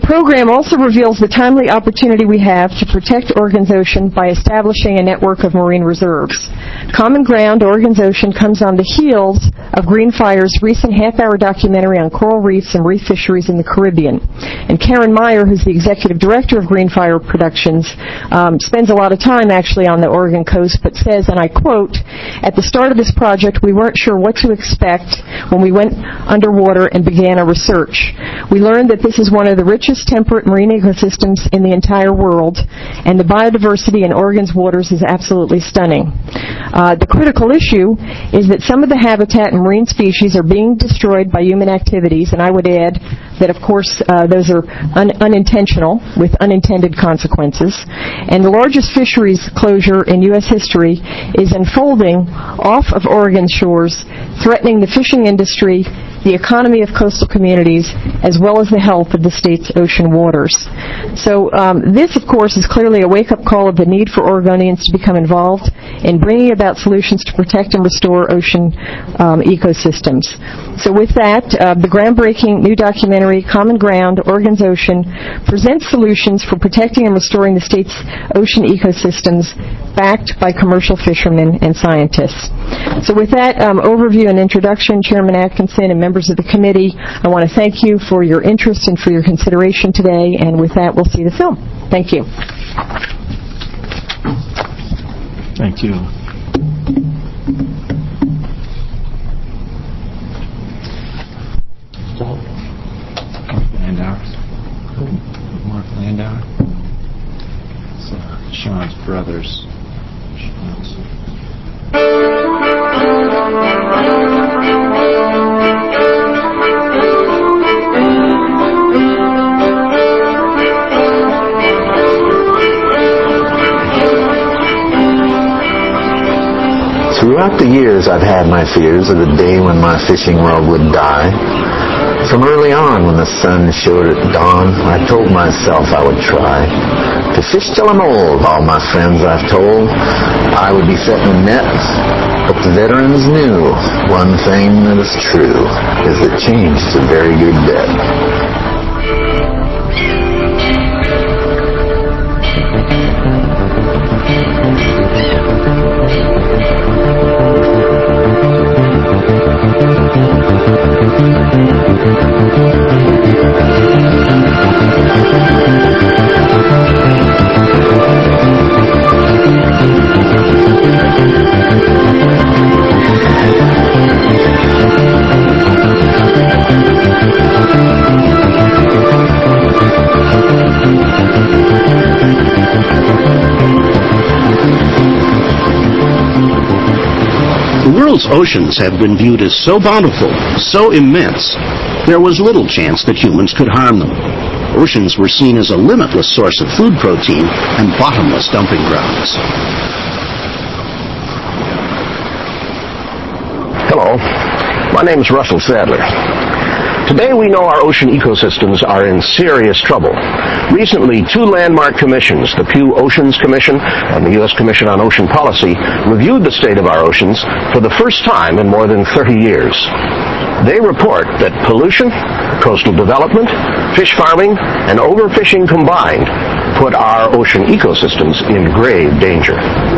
program also reveals the timely opportunity we have to protect Oregon's ocean by establishing a network of marine reserves. Common Ground, Oregon's Ocean, comes on the heels of Greenfire's recent half-hour documentary on coral reefs and reef fisheries in the Caribbean. And Karen Meyer, who's the executive director of Greenfire Productions, spends a lot of time actually on the Oregon coast, but says, and I quote, "At the start of this project, we weren't sure what to expect when we went underwater and began our research. We learned that this is one of the richest temperate marine ecosystems in the entire world, and the biodiversity in Oregon's waters is absolutely stunning. The critical issue is that some of the habitat and marine species are being destroyed by human activities," and I would add that, of course, those are unintentional, with unintended consequences. "And the largest fisheries closure in U.S. history is unfolding off of Oregon shores, threatening the fishing industry, the economy of coastal communities, as well as the health of the state's ocean waters." So this, of course, is clearly a wake-up call of the need for Oregonians to become involved in bringing about solutions to protect and restore ocean ecosystems. So with that, the groundbreaking new documentary, Common Ground, Oregon's Ocean, presents solutions for protecting and restoring the state's ocean ecosystems, backed by commercial fishermen and scientists. So with that overview and introduction, Chairman Atkinson and members of the committee, I want to thank you for your interest and for your consideration today, and with that, we'll see the film. Thank you. Thank you. Mark Landauer. It's Sean's brothers. Throughout the years, I've had my fears of the day when my fishing rod would die. From early on, when the sun showed at dawn, I told myself I would try to fish till I'm old. All my friends I've told I would be setting nets, but the veterans knew one thing that is true, is that change's a very good bet. The world's oceans have been viewed as so bountiful, so immense, there was little chance that humans could harm them. Oceans were seen as a limitless source of food protein and bottomless dumping grounds. Hello, my name is Russell Sadler. Today we know our ocean ecosystems are in serious trouble. Recently, two landmark commissions, the Pew Oceans Commission and the U.S. Commission on Ocean Policy, reviewed the state of our oceans for the first time in more than 30 years. They report that pollution, coastal development, fish farming, and overfishing combined put our ocean ecosystems in grave danger.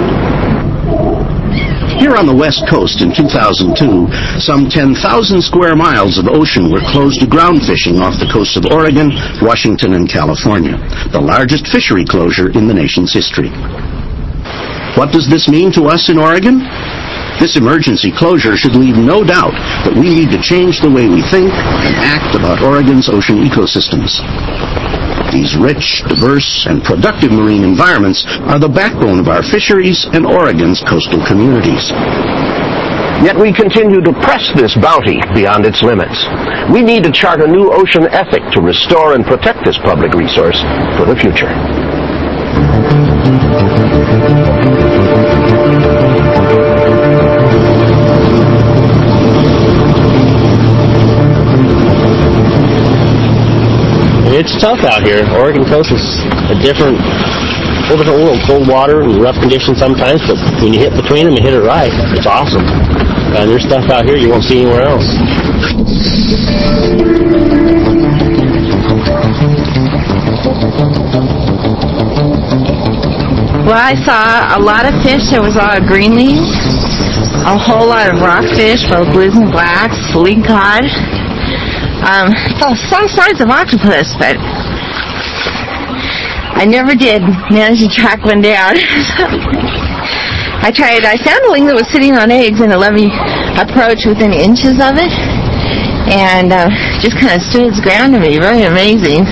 Here on the West Coast in 2002, some 10,000 square miles of ocean were closed to ground fishing off the coasts of Oregon, Washington, and California, the largest fishery closure in the nation's history. What does this mean to us in Oregon? This emergency closure should leave no doubt that we need to change the way we think and act about Oregon's ocean ecosystems. These rich, diverse, and productive marine environments are the backbone of our fisheries and Oregon's coastal communities. Yet we continue to press this bounty beyond its limits. We need to chart a new ocean ethic to restore and protect this public resource for the future. It's tough out here. Oregon coast is a different world. Cold water and rough conditions sometimes, but when you hit between them and hit it right, it's awesome. And there's stuff out here you won't see anywhere else. Well, I saw a lot of fish. There was a lot of greenleaf, a whole lot of rockfish, both blues and blacks, lingcod. Saw some sorts of octopus, but I never did manage to track one down. I found a ling that was sitting on eggs, and it let me approach within inches of it, and just kind of stood its ground to me. Very amazing.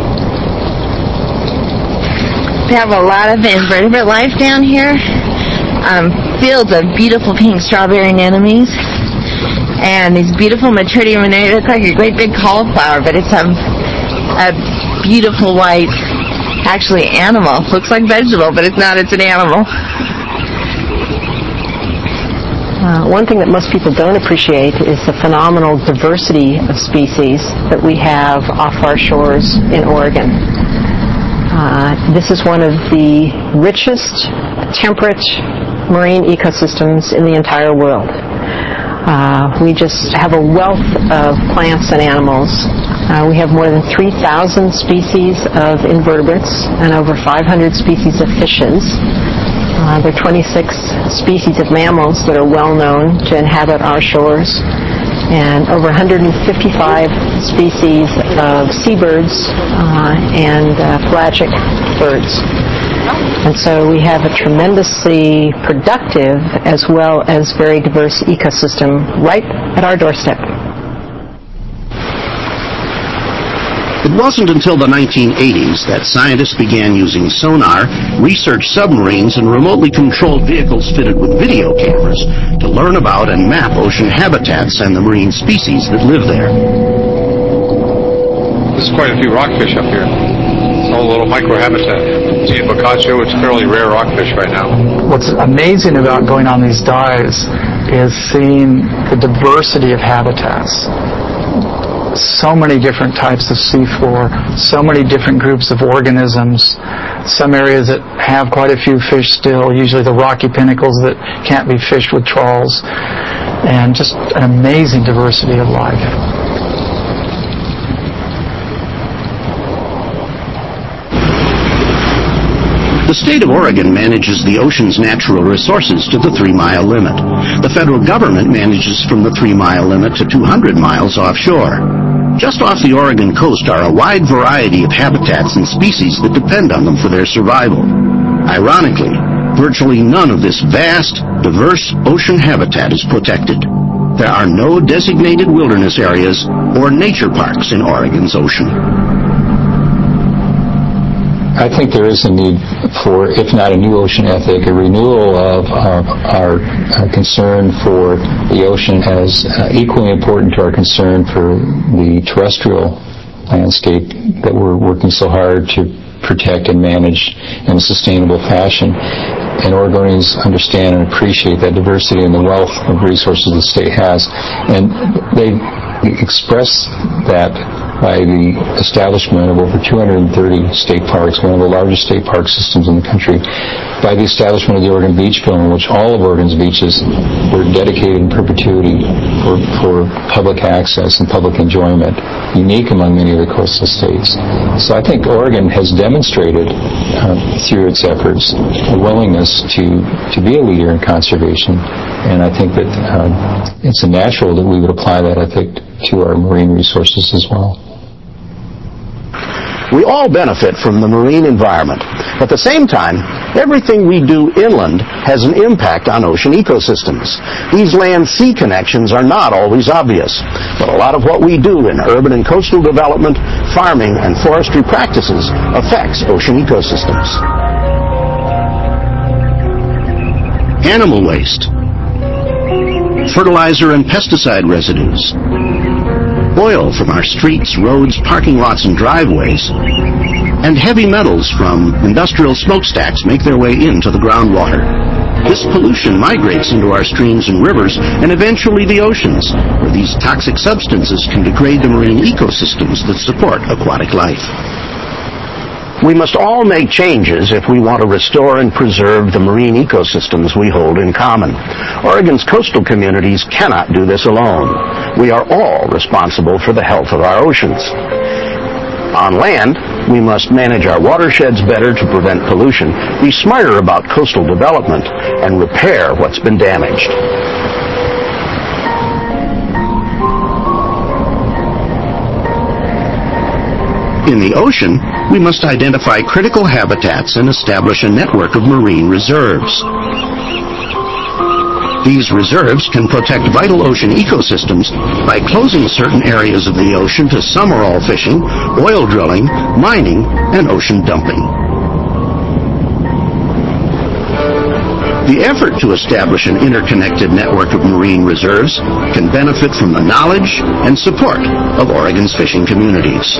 We have a lot of invertebrate life down here. Fields of beautiful pink strawberry anemones, and these beautiful Matridium, and they look like a great big cauliflower, but it's a beautiful white, actually animal. Looks like vegetable, but it's not. It's an animal. One thing that most people don't appreciate is the phenomenal diversity of species that we have off our shores in Oregon. This is one of the richest temperate marine ecosystems in the entire world. We just have a wealth of plants and animals. We have more than 3,000 species of invertebrates and over 500 species of fishes. There are 26 species of mammals that are well known to inhabit our shores, and over 155 species of seabirds and pelagic birds. And so we have a tremendously productive as well as very diverse ecosystem right at our doorstep. It wasn't until the 1980s that scientists began using sonar, research submarines, and remotely controlled vehicles fitted with video cameras to learn about and map ocean habitats and the marine species that live there. There's quite a few rockfish up here. It's all a little microhabitat. See Boccaccio, it's fairly rare rockfish right now. What's amazing about going on these dives is seeing the diversity of habitats. So many different types of seafloor, so many different groups of organisms, some areas that have quite a few fish still, usually the rocky pinnacles that can't be fished with trawls, and just an amazing diversity of life. The state of Oregon manages the ocean's natural resources to the 3-mile limit. The federal government manages from the 3-mile limit to 200 miles offshore. Just off the Oregon coast are a wide variety of habitats and species that depend on them for their survival. Ironically, virtually none of this vast, diverse ocean habitat is protected. There are no designated wilderness areas or nature parks in Oregon's ocean. I think there is a need for, if not a new ocean ethic, a renewal of our concern for the ocean as equally important to our concern for the terrestrial landscape that we're working so hard to protect and manage in a sustainable fashion. And Oregonians understand and appreciate that diversity and the wealth of resources the state has. And they express that by the establishment of over 230 state parks, one of the largest state park systems in the country, by the establishment of the Oregon Beach Bill, in which all of Oregon's beaches were dedicated in perpetuity for public access and public enjoyment, unique among many of the coastal states. So I think Oregon has demonstrated through its efforts a willingness to be a leader in conservation, and I think that it's natural that we would apply that ethic to our marine resources as well. We all benefit from the marine environment. At the same time, everything we do inland has an impact on ocean ecosystems. These land-sea connections are not always obvious, but a lot of what we do in urban and coastal development, farming, and forestry practices affects ocean ecosystems. Animal waste, fertilizer and pesticide residues, oil from our streets, roads, parking lots, and driveways, and heavy metals from industrial smokestacks make their way into the groundwater. This pollution migrates into our streams and rivers and eventually the oceans, where these toxic substances can degrade the marine ecosystems that support aquatic life. We must all make changes if we want to restore and preserve the marine ecosystems we hold in common. Oregon's coastal communities cannot do this alone. We are all responsible for the health of our oceans. On land, we must manage our watersheds better to prevent pollution, be smarter about coastal development, and repair what's been damaged. In the ocean, we must identify critical habitats and establish a network of marine reserves. These reserves can protect vital ocean ecosystems by closing certain areas of the ocean to some or all fishing, oil drilling, mining, and ocean dumping. The effort to establish an interconnected network of marine reserves can benefit from the knowledge and support of Oregon's fishing communities.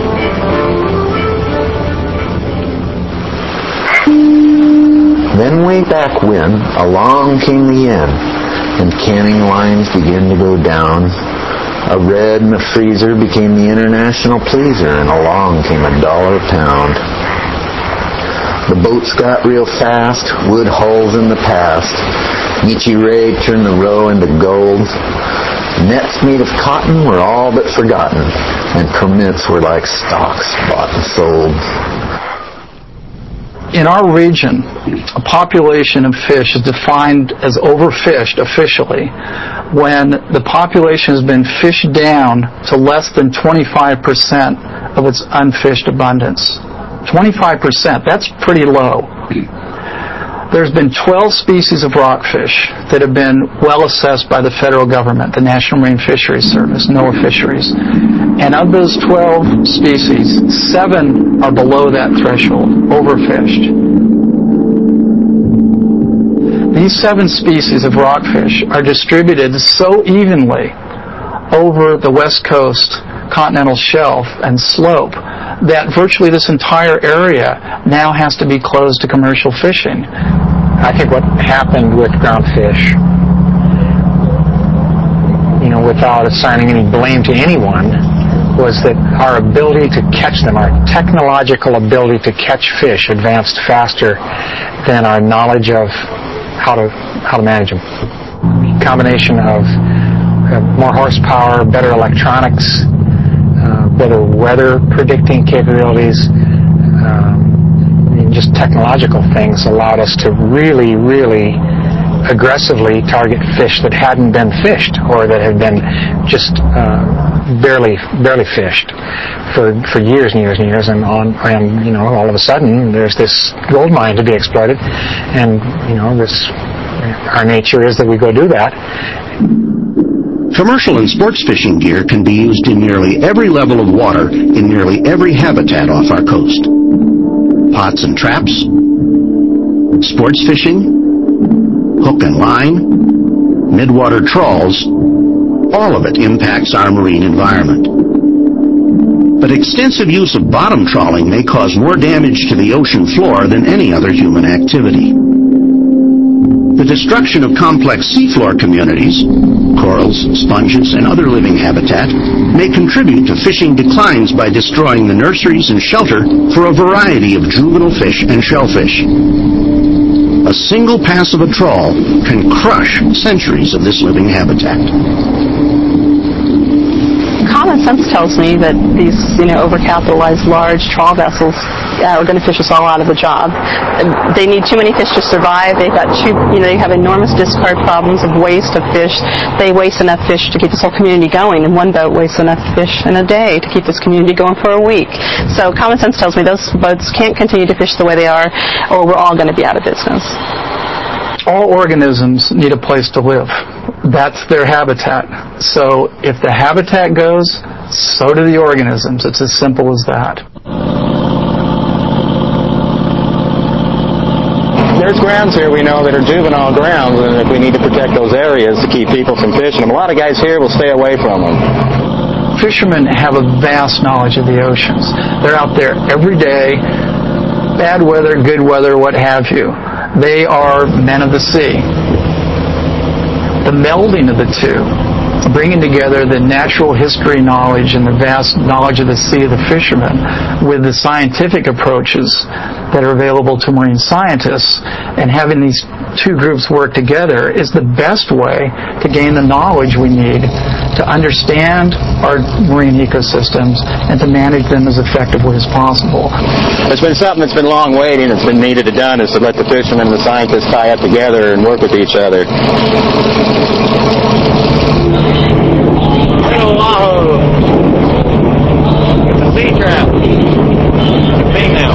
Then way back when, along came the end, and canning lines began to go down. A red freezer became the international pleaser, and along came $1 a pound. The boats got real fast, wood hulls in the past. Nietzsche Ray turned the roe into gold. Nets made of cotton were all but forgotten, and permits were like stocks bought and sold. In our region, a population of fish is defined as overfished officially when the population has been fished down to less than 25% of its unfished abundance. 25%, that's pretty low. There's been 12 species of rockfish that have been well assessed by the federal government, the National Marine Fisheries Service, NOAA Fisheries. And of those 12 species, 7 are below that threshold, overfished. These 7 species of rockfish are distributed so evenly over the west coast continental shelf and slope that virtually this entire area now has to be closed to commercial fishing. I think what happened with groundfish, without assigning any blame to anyone, was that our ability to catch them, our technological ability to catch fish advanced faster than our knowledge of how to manage them. A combination of more horsepower, better electronics, better weather predicting capabilities, just technological things allowed us to really, really aggressively target fish that hadn't been fished or that had been just barely fished for years and years and years, and all of a sudden there's this gold mine to be exploited, and our nature is that we go do that. Commercial and sports fishing gear can be used in nearly every level of water in nearly every habitat off our coast. Pots and traps, sports fishing, hook and line, midwater trawls, all of it impacts our marine environment. But extensive use of bottom trawling may cause more damage to the ocean floor than any other human activity. The destruction of complex seafloor communities, corals, sponges, and other living habitat, may contribute to fishing declines by destroying the nurseries and shelter for a variety of juvenile fish and shellfish. A single pass of a trawl can crush centuries of this living habitat. Common sense tells me that these, overcapitalized large trawl vessels are going to fish us all out of a job. They need too many fish to survive. They've got they have enormous discard problems of waste of fish. They waste enough fish to keep this whole community going, and one boat wastes enough fish in a day to keep this community going for a week. So common sense tells me those boats can't continue to fish the way they are, or we're all going to be out of business. All organisms need a place to live. That's their habitat. So if the habitat goes, so do the organisms. It's as simple as that. There's grounds here we know that are juvenile grounds, and if we need to protect those areas to keep people from fishing them, a lot of guys here will stay away from them. Fishermen have a vast knowledge of the oceans. They're out there every day, bad weather, good weather, what have you. They are men of the sea. The melding of the two, bringing together the natural history knowledge and the vast knowledge of the sea of the fishermen with the scientific approaches that are available to marine scientists, and having these two groups work together is the best way to gain the knowledge we need to understand our marine ecosystems and to manage them as effectively as possible. There's been something that's been long waiting that's been needed to done is to let the fishermen and the scientists tie up together and work with each other. Little wahoo! It's a sea trap. It's big now.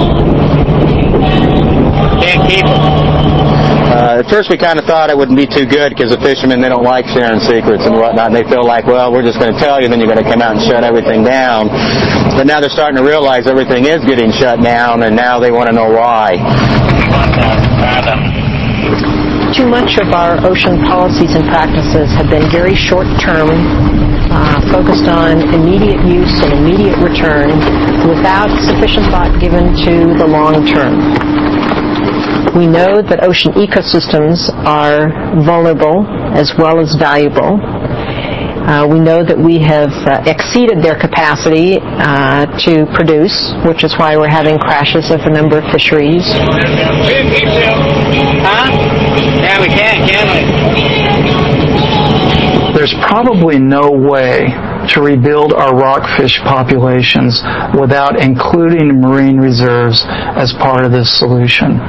Can't keep them. At first we kind of thought it wouldn't be too good because the fishermen, they don't like sharing secrets and whatnot, and they feel like, well, we're just going to tell you, then you're going to come out and shut everything down. But now they're starting to realize everything is getting shut down, and now they want to know why. Too much of our ocean policies and practices have been very short-term, focused on immediate use and immediate return without sufficient thought given to the long term. We know that ocean ecosystems are vulnerable as well as valuable. We know that we have exceeded their capacity to produce, which is why we're having crashes of a number of fisheries. Huh? Yeah, we can we? There's probably no way to rebuild our rockfish populations without including marine reserves as part of this solution.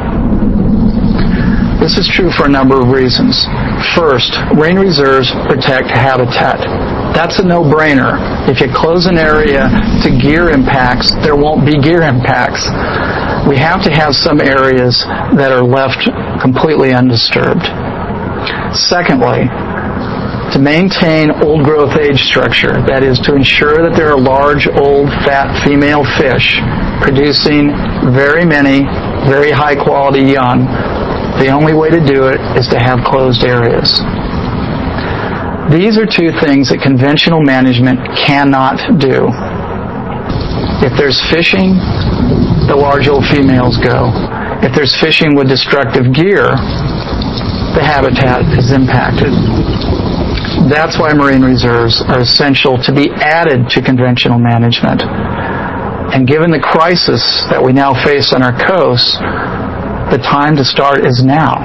This is true for a number of reasons. First, marine reserves protect habitat. That's a no-brainer. If you close an area to gear impacts, there won't be gear impacts. We have to have some areas that are left completely undisturbed. Secondly, to maintain old growth age structure, that is, to ensure that there are large, old, fat female fish producing very many, very high-quality young, the only way to do it is to have closed areas. These are two things that conventional management cannot do. If there's fishing, the large old females go. If there's fishing with destructive gear, the habitat is impacted. That's why marine reserves are essential to be added to conventional management. And given the crisis that we now face on our coasts, the time to start is now.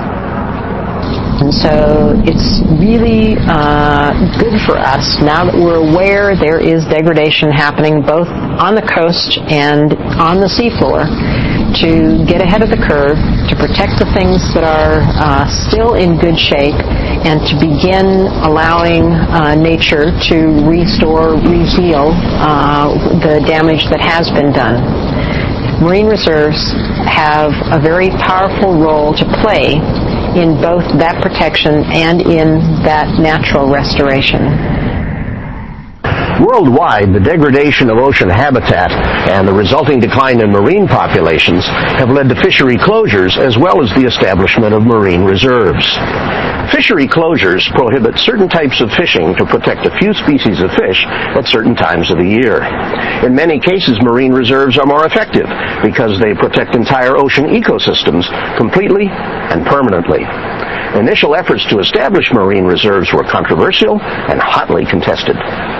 And so it's really good for us, now that we're aware there is degradation happening both on the coast and on the seafloor, to get ahead of the curve, to protect the things that are still in good shape, and to begin allowing nature to restore, reheal the damage that has been done. Marine reserves have a very powerful role to play in both that protection and in that natural restoration. Worldwide, the degradation of ocean habitat and the resulting decline in marine populations have led to fishery closures as well as the establishment of marine reserves. Fishery closures prohibit certain types of fishing to protect a few species of fish at certain times of the year. In many cases, marine reserves are more effective because they protect entire ocean ecosystems completely and permanently. Initial efforts to establish marine reserves were controversial and hotly contested.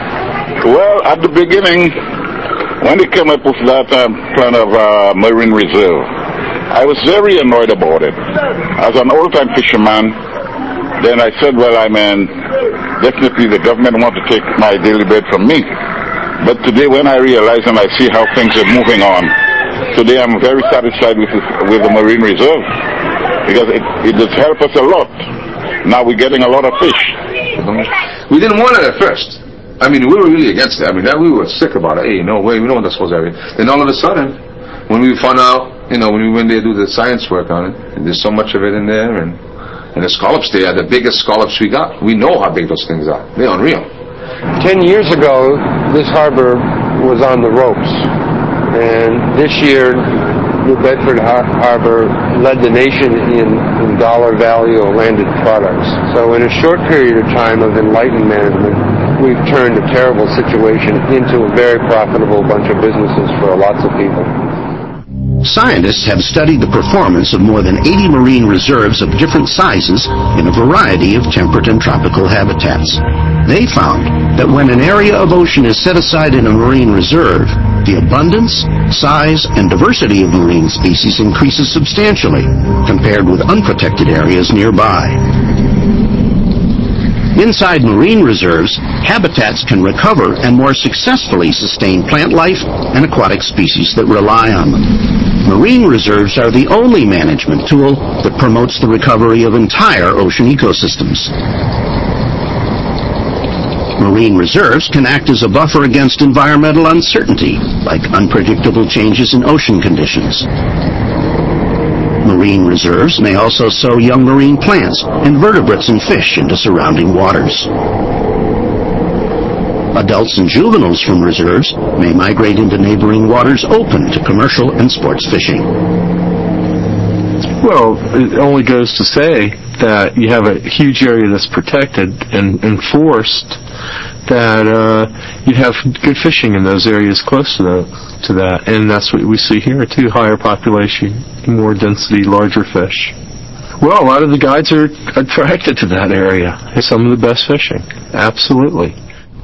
Well, at the beginning, when they came up with that plan of marine reserve, I was very annoyed about it. As an old-time fisherman, then I said, well, definitely the government want to take my daily bread from me. But today when I realize and I see how things are moving on, today I'm very satisfied with the marine reserve because it does help us a lot. Now we're getting a lot of fish. We didn't want it at first. We were really against it. We were sick about it. Hey, no way, we don't want this whole area. Then all of a sudden, when we found out, when we went there to do the science work on it, and there's so much of it in there, and the scallops there are the biggest scallops we got. We know how big those things are. They're unreal. 10 years ago, this harbor was on the ropes. And this year, New Bedford Harbor led the nation in dollar value of landed products. So in a short period of time of enlightened management, we've turned a terrible situation into a very profitable bunch of businesses for lots of people. Scientists have studied the performance of more than 80 marine reserves of different sizes in a variety of temperate and tropical habitats. They found that when an area of ocean is set aside in a marine reserve, the abundance, size, and diversity of marine species increases substantially compared with unprotected areas nearby. Inside marine reserves, habitats can recover and more successfully sustain plant life and aquatic species that rely on them. Marine reserves are the only management tool that promotes the recovery of entire ocean ecosystems. Marine reserves can act as a buffer against environmental uncertainty, like unpredictable changes in ocean conditions. Marine reserves may also sow young marine plants, invertebrates, and fish into surrounding waters. Adults and juveniles from reserves may migrate into neighboring waters open to commercial and sports fishing. Well, it only goes to say that you have a huge area that's protected and enforced, that you'd have good fishing in those areas close to that. And that's what we see here, too. Higher population, more density, larger fish. Well, a lot of the guides are attracted to that area. It's some of the best fishing. Absolutely.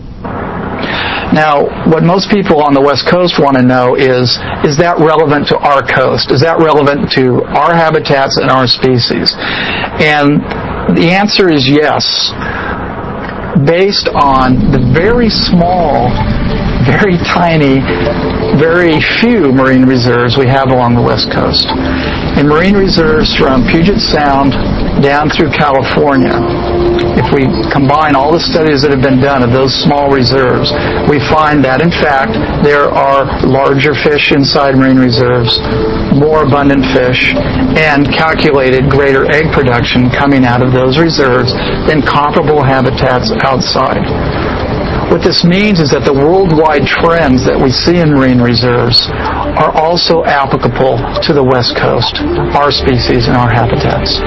Now, what most people on the West Coast want to know is that relevant to our coast? Is that relevant to our habitats and our species? And the answer is yes, based on the very small, very tiny, very few marine reserves we have along the West Coast. In marine reserves from Puget Sound down through California, if we combine all the studies that have been done of those small reserves, we find that, in fact, there are larger fish inside marine reserves, more abundant fish, and calculated greater egg production coming out of those reserves than comparable habitats outside. What this means is that the worldwide trends that we see in marine reserves are also applicable to the West Coast, our species and our habitats.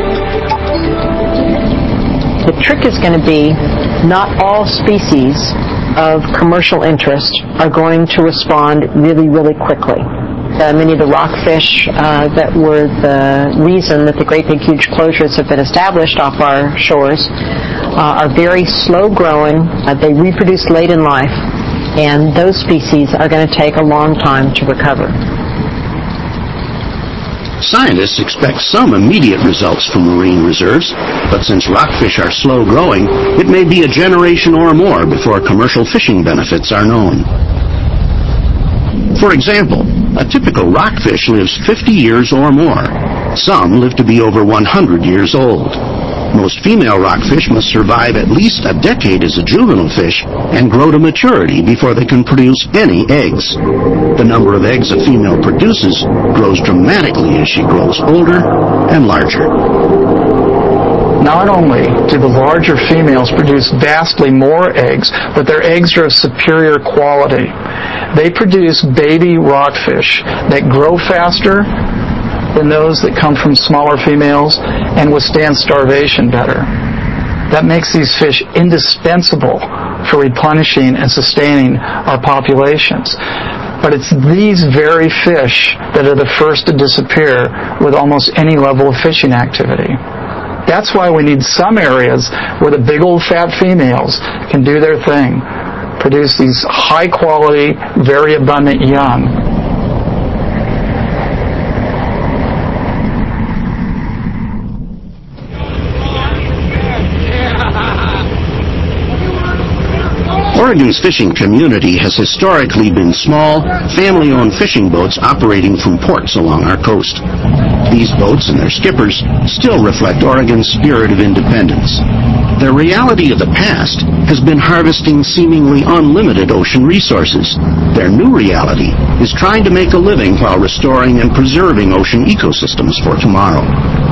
The trick is going to be not all species of commercial interest are going to respond really, really quickly. Many of the rockfish that were the reason that the great big huge closures have been established off our shores are very slow growing. They reproduce late in life, and those species are going to take a long time to recover. Scientists expect some immediate results from marine reserves, but since rockfish are slow growing, it may be a generation or more before commercial fishing benefits are known. For example, a typical rockfish lives 50 years or more. Some live to be over 100 years old. Most female rockfish must survive at least a decade as a juvenile fish and grow to maturity before they can produce any eggs. The number of eggs a female produces grows dramatically as she grows older and larger. Not only do the larger females produce vastly more eggs, but their eggs are of superior quality. They produce baby rockfish that grow faster than those that come from smaller females and withstand starvation better. That makes these fish indispensable for replenishing and sustaining our populations. But it's these very fish that are the first to disappear with almost any level of fishing activity. That's why we need some areas where the big old fat females can do their thing, produce these high quality, very abundant young. Oregon's fishing community has historically been small, family-owned fishing boats operating from ports along our coast. These boats and their skippers still reflect Oregon's spirit of independence. The reality of the past has been harvesting seemingly unlimited ocean resources. Their new reality is trying to make a living while restoring and preserving ocean ecosystems for tomorrow.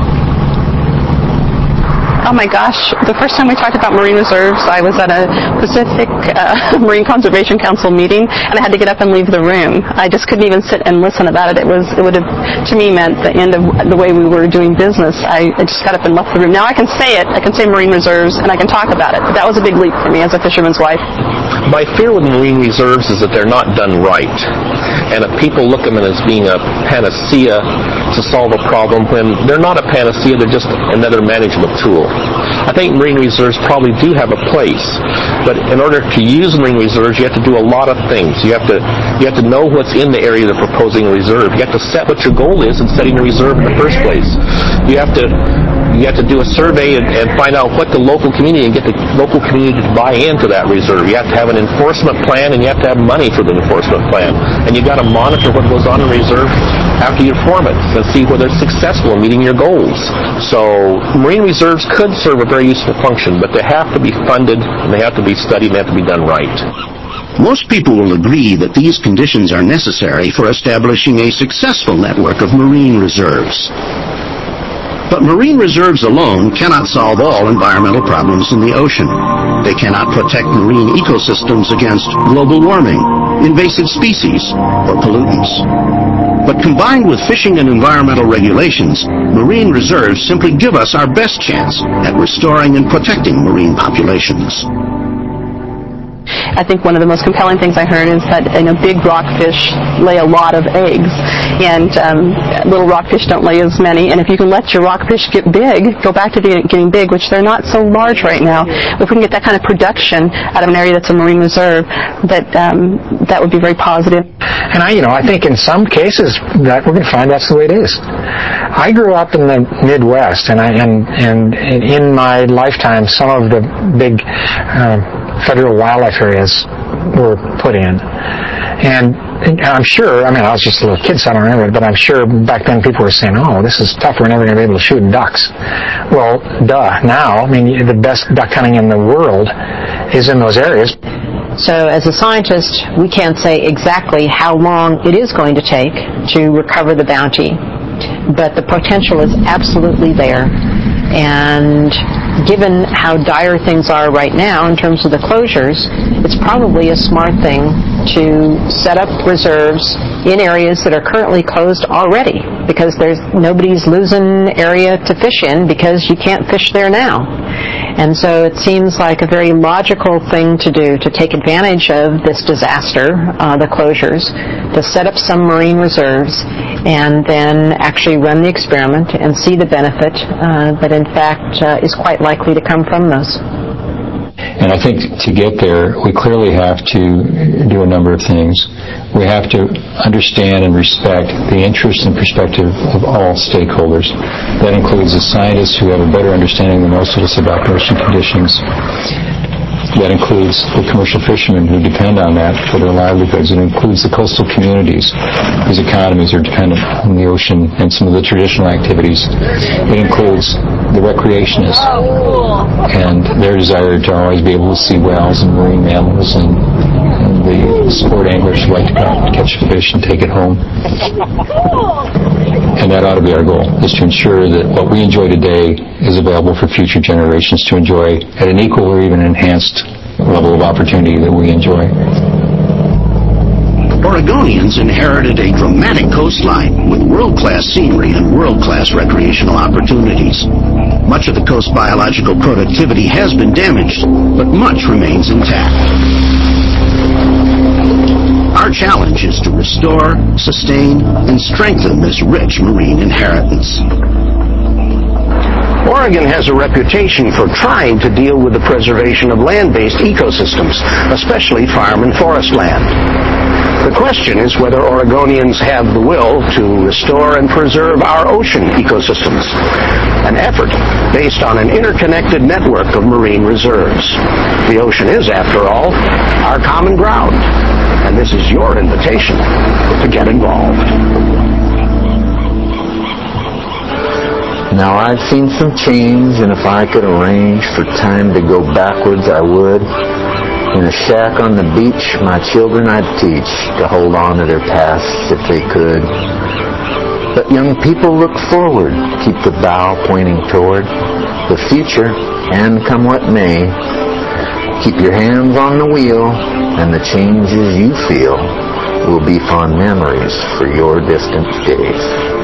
Oh my gosh, the first time we talked about marine reserves, I was at a Pacific Marine Conservation Council meeting, and I had to get up and leave the room. I just couldn't even sit and listen about it. It would have, to me, meant the end of the way we were doing business. I just got up and left the room. Now I can say it. I can say marine reserves, and I can talk about it. But that was a big leap for me as a fisherman's wife. My fear with marine reserves is that they're not done right, and that people look at them as being a panacea to solve a problem when they're not a panacea, they're just another management tool. I think marine reserves probably do have a place, but in order to use marine reserves, you have to do a lot of things. You have to know what's in the area they're proposing a reserve. You have to set what your goal is in setting a reserve in the first place. You have to You have to do a survey and find out what the local community, and get the local community to buy into that reserve. You have to have an enforcement plan, and you have to have money for the enforcement plan. And you've got to monitor what goes on in the reserve after you form it and see whether it's successful in meeting your goals. So marine reserves could serve a very useful function, but they have to be funded, and they have to be studied, and they have to be done right. Most people will agree that these conditions are necessary for establishing a successful network of marine reserves. But marine reserves alone cannot solve all environmental problems in the ocean. They cannot protect marine ecosystems against global warming, invasive species, or pollutants. But combined with fishing and environmental regulations, marine reserves simply give us our best chance at restoring and protecting marine populations. I think one of the most compelling things I heard is that big rockfish lay a lot of eggs, and little rockfish don't lay as many. And if you can let your rockfish get big, go back to getting big, which they're not so large right now. If we can get that kind of production out of an area that's a marine reserve, that would be very positive. And I think in some cases that we're going to find that's the way it is. I grew up in the Midwest, and in my lifetime, some of the big federal wildlife areas were put in. And I'm sure, I was just a little kid, so I don't remember it, but I'm sure back then people were saying, oh, this is tough, we're never going to be able to shoot ducks. Well, duh. Now, the best duck hunting in the world is in those areas. So as a scientist, we can't say exactly how long it is going to take to recover the bounty, but the potential is absolutely there. And given how dire things are right now in terms of the closures, it's probably a smart thing to set up reserves in areas that are currently closed already, because nobody's losing area to fish in because you can't fish there now. And so it seems like a very logical thing to do, to take advantage of this disaster, the closures, to set up some marine reserves and then actually run the experiment and see the benefit that in fact is quite likely to come from those. And I think to get there, we clearly have to do a number of things. We have to understand and respect the interest and perspective of all stakeholders. That includes the scientists who have a better understanding than most of us about ocean conditions. That includes the commercial fishermen who depend on that for their livelihoods. It includes the coastal communities whose economies are dependent on the ocean and some of the traditional activities. It includes the recreationists and their desire to always be able to see whales and marine mammals, and the sport anglers who like to go out and catch fish and take it home. And that ought to be our goal, is to ensure that what we enjoy today is available for future generations to enjoy at an equal or even enhanced level of opportunity that we enjoy. Oregonians inherited a dramatic coastline with world-class scenery and world-class recreational opportunities. Much of the coast biological productivity has been damaged, but much remains intact. Our challenge is to restore, sustain, and strengthen this rich marine inheritance. Oregon has a reputation for trying to deal with the preservation of land-based ecosystems, especially farm and forest land. The question is whether Oregonians have the will to restore and preserve our ocean ecosystems, an effort based on an interconnected network of marine reserves. The ocean is, after all, our common ground, and this is your invitation to get involved. Now I've seen some change, and if I could arrange for time to go backwards, I would. In a shack on the beach, my children I'd teach to hold on to their pasts if they could. But young people, look forward, keep the bow pointing toward the future, and come what may, keep your hands on the wheel, and the changes you feel will be fond memories for your distant days.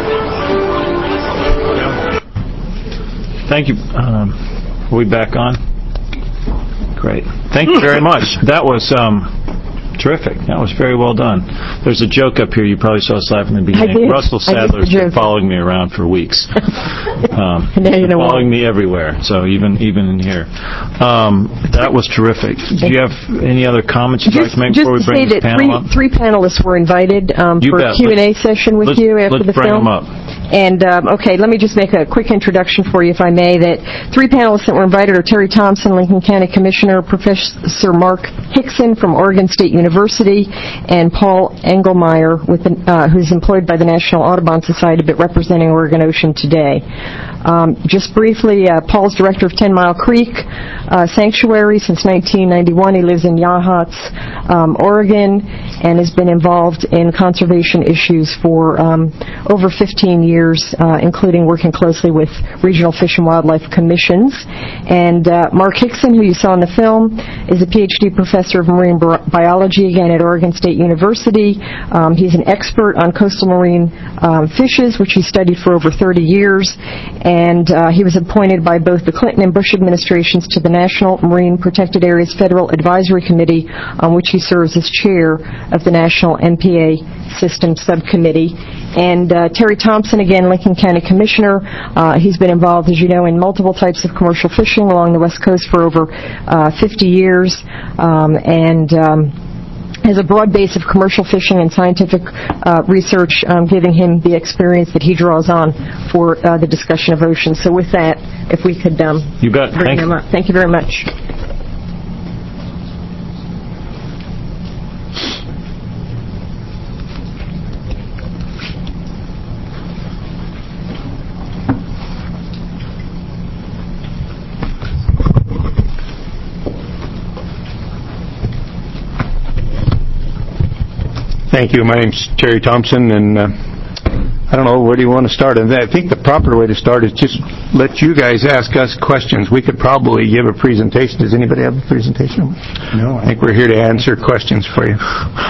Thank you. Are we back on? Great. Thank you very much. That was terrific. That was very well done. There's a joke up here. You probably saw us laugh in the beginning. Russell Sadler's been following me around for weeks. Following me everywhere, so even in here. That was terrific. Do you have any other comments you'd like to make before we bring this panel up? Three panelists were invited for a Q&A session with you after the film. Let's bring them up. Okay, let me just make a quick introduction for you, if I may, that 3 panelists that were invited are Terry Thompson, Lincoln County Commissioner, Professor Mark Hickson from Oregon State University, and Paul Engelmeyer, who's employed by the National Audubon Society but representing Oregon Ocean today. Just briefly, Paul's director of 10 Mile Creek Sanctuary since 1991. He lives in Yachats, Oregon, and has been involved in conservation issues for over 15 years, including working closely with regional fish and wildlife commissions. And Mark Hickson, who you saw in the film, is a PhD professor of marine biology, again at Oregon State University. He's an expert on coastal marine fishes, which he studied for over 30 years. And he was appointed by both the Clinton and Bush administrations to the National Marine Protected Areas Federal Advisory Committee, on which he serves as chair of the National MPA System Subcommittee. And Terry Thompson, again, Lincoln County Commissioner. He's been involved, as you know, in multiple types of commercial fishing along the West Coast for over 50 years. Has a broad base of commercial fishing and scientific research, giving him the experience that he draws on for the discussion of oceans. So with that, if we could you bet. bring him up. Thank you very much. Thank you. My name's Terry Thompson, and I don't know, where do you want to start? And I think the proper way to start is just let you guys ask us questions. We could probably give a presentation. Does anybody have a presentation? No. I think we're here to answer questions for you.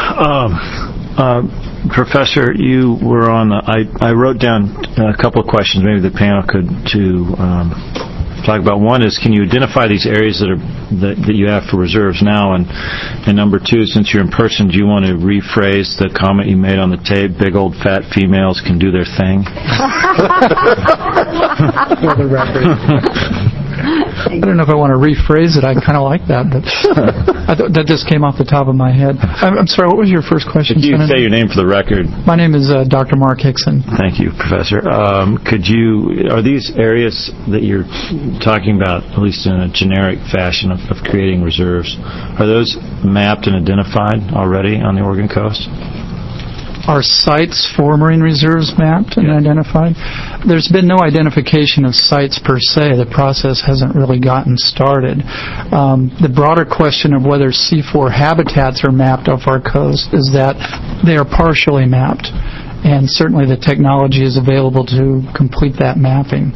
Professor, you were on. I wrote down a couple of questions. Maybe the panel could talk about. One is, can you identify these areas that you have for reserves now? And number two, since you're in person, do you want to rephrase the comment you made on the tape? Big old fat females can do their thing. For the record. I don't know if I want to rephrase it. I kind of like that, but that just came off the top of my head. I'm sorry, what was your first question? Could you say your name for the record? My name is Dr. Mark Hickson. Thank you, Professor. Are these areas that you're talking about, at least in a generic fashion of creating reserves, are those mapped and identified already on the Oregon coast? Are sites for marine reserves mapped and identified? There's been no identification of sites per se. The process hasn't really gotten started. The broader question of whether C4 habitats are mapped off our coast is that they are partially mapped, and certainly the technology is available to complete that mapping.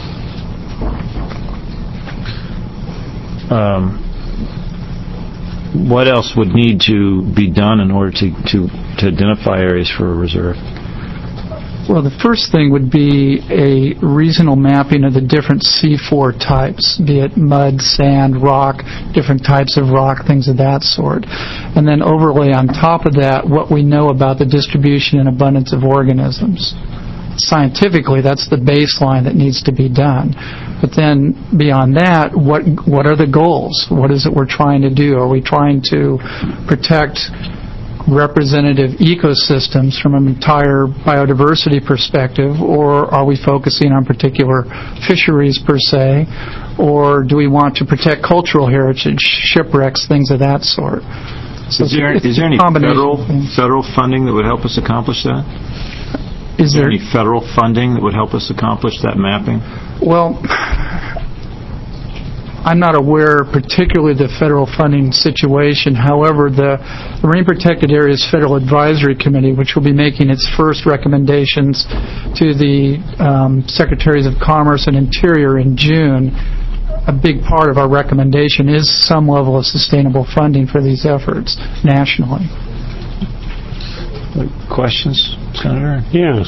What else would need to be done in order to identify areas for a reserve? Well, the first thing would be a regional mapping of the different C4 types, be it mud, sand, rock, different types of rock, things of that sort. And then overlay on top of that what we know about the distribution and abundance of organisms. Scientifically, that's the baseline that needs to be done. But then beyond that, what are the goals? What is it we're trying to do? Are we trying to protect representative ecosystems from an entire biodiversity perspective, or are we focusing on particular fisheries per se, or do we want to protect cultural heritage, shipwrecks, things of that sort? So is there any federal funding that would help us accomplish that? Is there any federal funding that would help us accomplish that mapping? Well, I'm not aware particularly of the federal funding situation. However, the Marine Protected Areas Federal Advisory Committee, which will be making its first recommendations to the Secretaries of Commerce and Interior in June, a big part of our recommendation is some level of sustainable funding for these efforts nationally. Questions, Senator? Yes.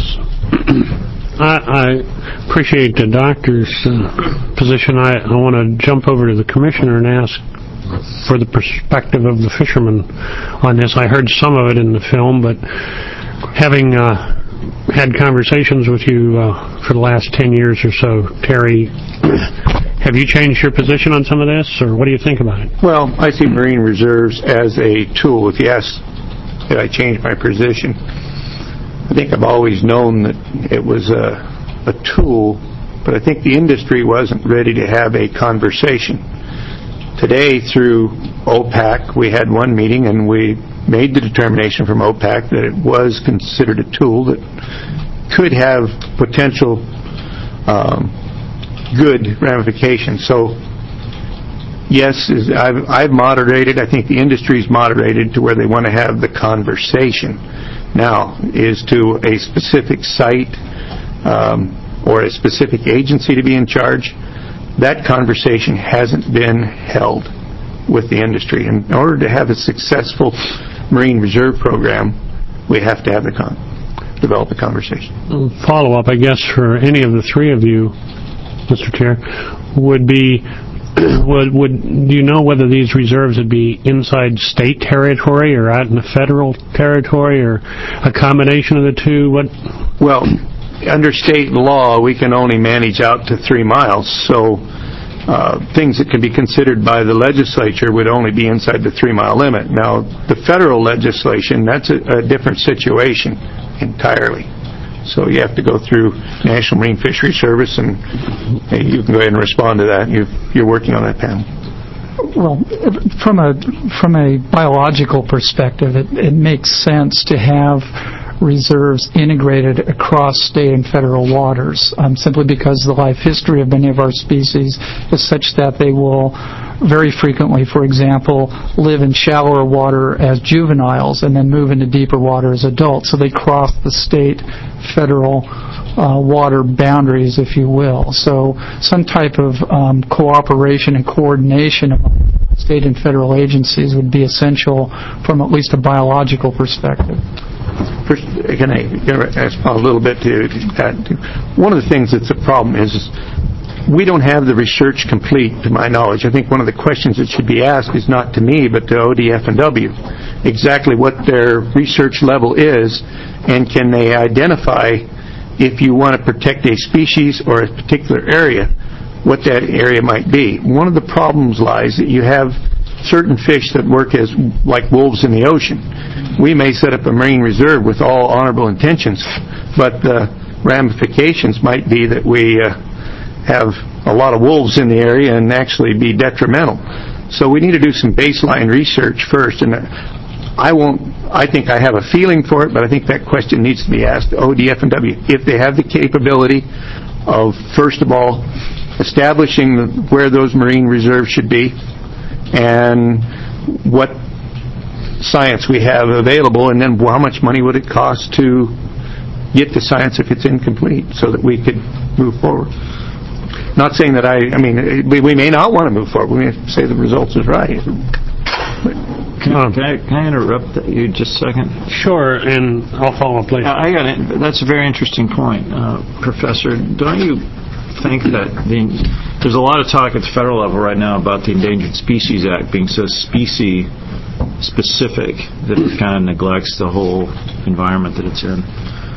I appreciate the doctor's position. I want to jump over to the commissioner and ask for the perspective of the fishermen on this. I heard some of it in the film, but having had conversations with you for the last 10 years or so, Terry, have you changed your position on some of this, or what do you think about it? Well, I see marine reserves as a tool. If you ask, did I change my position? think I've always known that it was a tool, but I think the industry wasn't ready to have a conversation. Today, through OPAC, we had one meeting and we made the determination from OPAC that it was considered a tool that could have potential good ramifications. So, yes, I've moderated. I think the industry's moderated to where they want to have the conversation. Now, is to a specific site or a specific agency to be in charge, that conversation hasn't been held with the industry. In order to have a successful Marine Reserve program, we have to have develop a conversation. Follow-up, I guess, for any of the three of you, Mr. Chair, would be, do you know whether these reserves would be inside state territory or out in the federal territory or a combination of the two? Well, under state law, we can only manage out to 3 miles, so things that can be considered by the legislature would only be inside the 3-mile limit. Now, the federal legislation, that's a different situation entirely. So you have to go through National Marine Fisheries Service, and you can go ahead and respond to that. You're working on that panel. Well, from a biological perspective, it makes sense to have reserves integrated across state and federal waters, simply because the life history of many of our species is such that they will very frequently, for example, live in shallower water as juveniles and then move into deeper water as adults. So they cross the state-federal water boundaries, if you will. So some type of cooperation and coordination among state and federal agencies would be essential from at least a biological perspective. First, can I respond a little bit to that? One of the things that's a problem is we don't have the research complete, to my knowledge. I think one of the questions that should be asked is not to me, but to ODF&W. Exactly what their research level is, and can they identify, if you want to protect a species or a particular area, what that area might be. One of the problems lies that you have certain fish that work as like wolves in the ocean. We may set up a marine reserve with all honorable intentions, but the ramifications might be that we have a lot of wolves in the area and actually be detrimental. So we need to do some baseline research first, and I think I have a feeling for it, but I think that question needs to be asked to ODF&W. If they have the capability of, first of all, establishing where those marine reserves should be, and what science we have available, and then how much money would it cost to get the science if it's incomplete, so that we could move forward. Not saying that we may not want to move forward. We may say the results is right. Can I interrupt you just a second? Sure, and I'll follow up later. That's a very interesting point, Professor. Don't you think that there's a lot of talk at the federal level right now about the Endangered Species Act being so species specific that it kind of neglects the whole environment that it's in?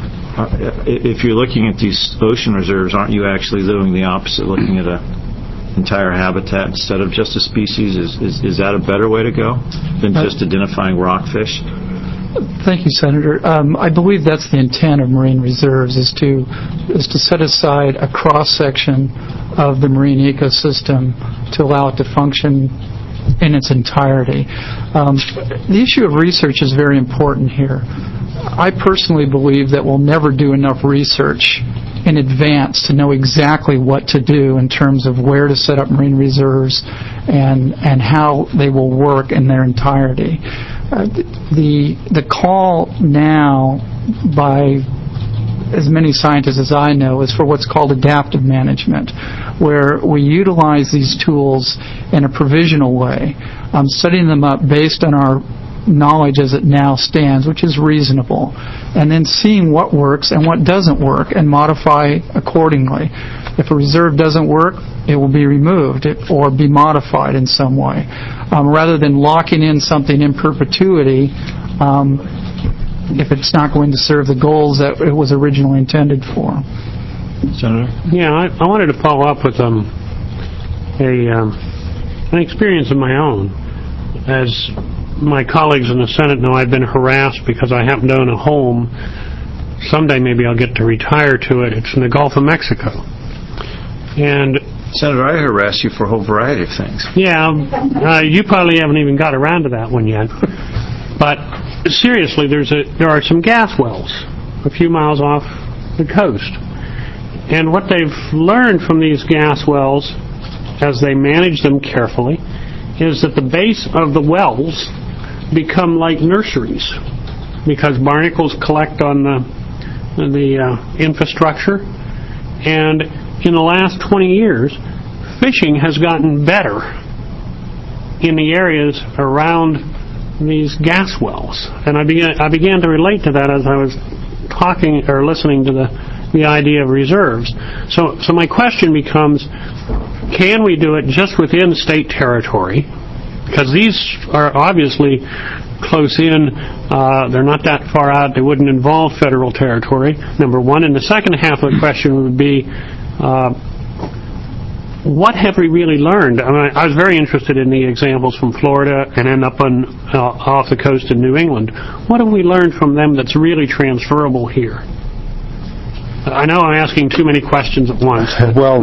If you're looking at these ocean reserves, aren't you actually doing the opposite, looking at an entire habitat instead of just a species? Is that a better way to go than just identifying rockfish? Thank you, Senator. I believe that's the intent of marine reserves, is to set aside a cross-section of the marine ecosystem to allow it to function in its entirety. The issue of research is very important here. I personally believe that we'll never do enough research in advance to know exactly what to do in terms of where to set up marine reserves and how they will work in their entirety. The call now by as many scientists as I know is for what's called adaptive management, where we utilize these tools in a provisional way, setting them up based on our knowledge as it now stands, which is reasonable, and then seeing what works and what doesn't work and modify accordingly. If a reserve doesn't work, it will be removed or be modified in some way, rather than locking in something in perpetuity if it's not going to serve the goals that it was originally intended for. Senator? Yeah, I wanted to follow up with an experience of my own. As my colleagues in the Senate know, I've been harassed because I happen to own a home someday maybe I'll get to retire to it. It's in the Gulf of Mexico. And Senator, I harass you for a whole variety of things. Yeah, you probably haven't even got around to that one yet. But seriously, there are some gas wells a few miles off the coast. And what they've learned from these gas wells, as they manage them carefully, is that the base of the wells become like nurseries, because barnacles collect on the infrastructure. And in the last 20 years, fishing has gotten better in the areas around these gas wells. And I began to relate to that as I was talking or listening to the idea of reserves. So my question becomes, can we do it just within state territory? Because these are obviously close in. They're not that far out. They wouldn't involve federal territory, number one. And the second half of the question would be, what have we really learned? I was very interested in the examples from Florida and then up on off the coast in New England. What have we learned from them that's really transferable here? I know I'm asking too many questions at once. Well,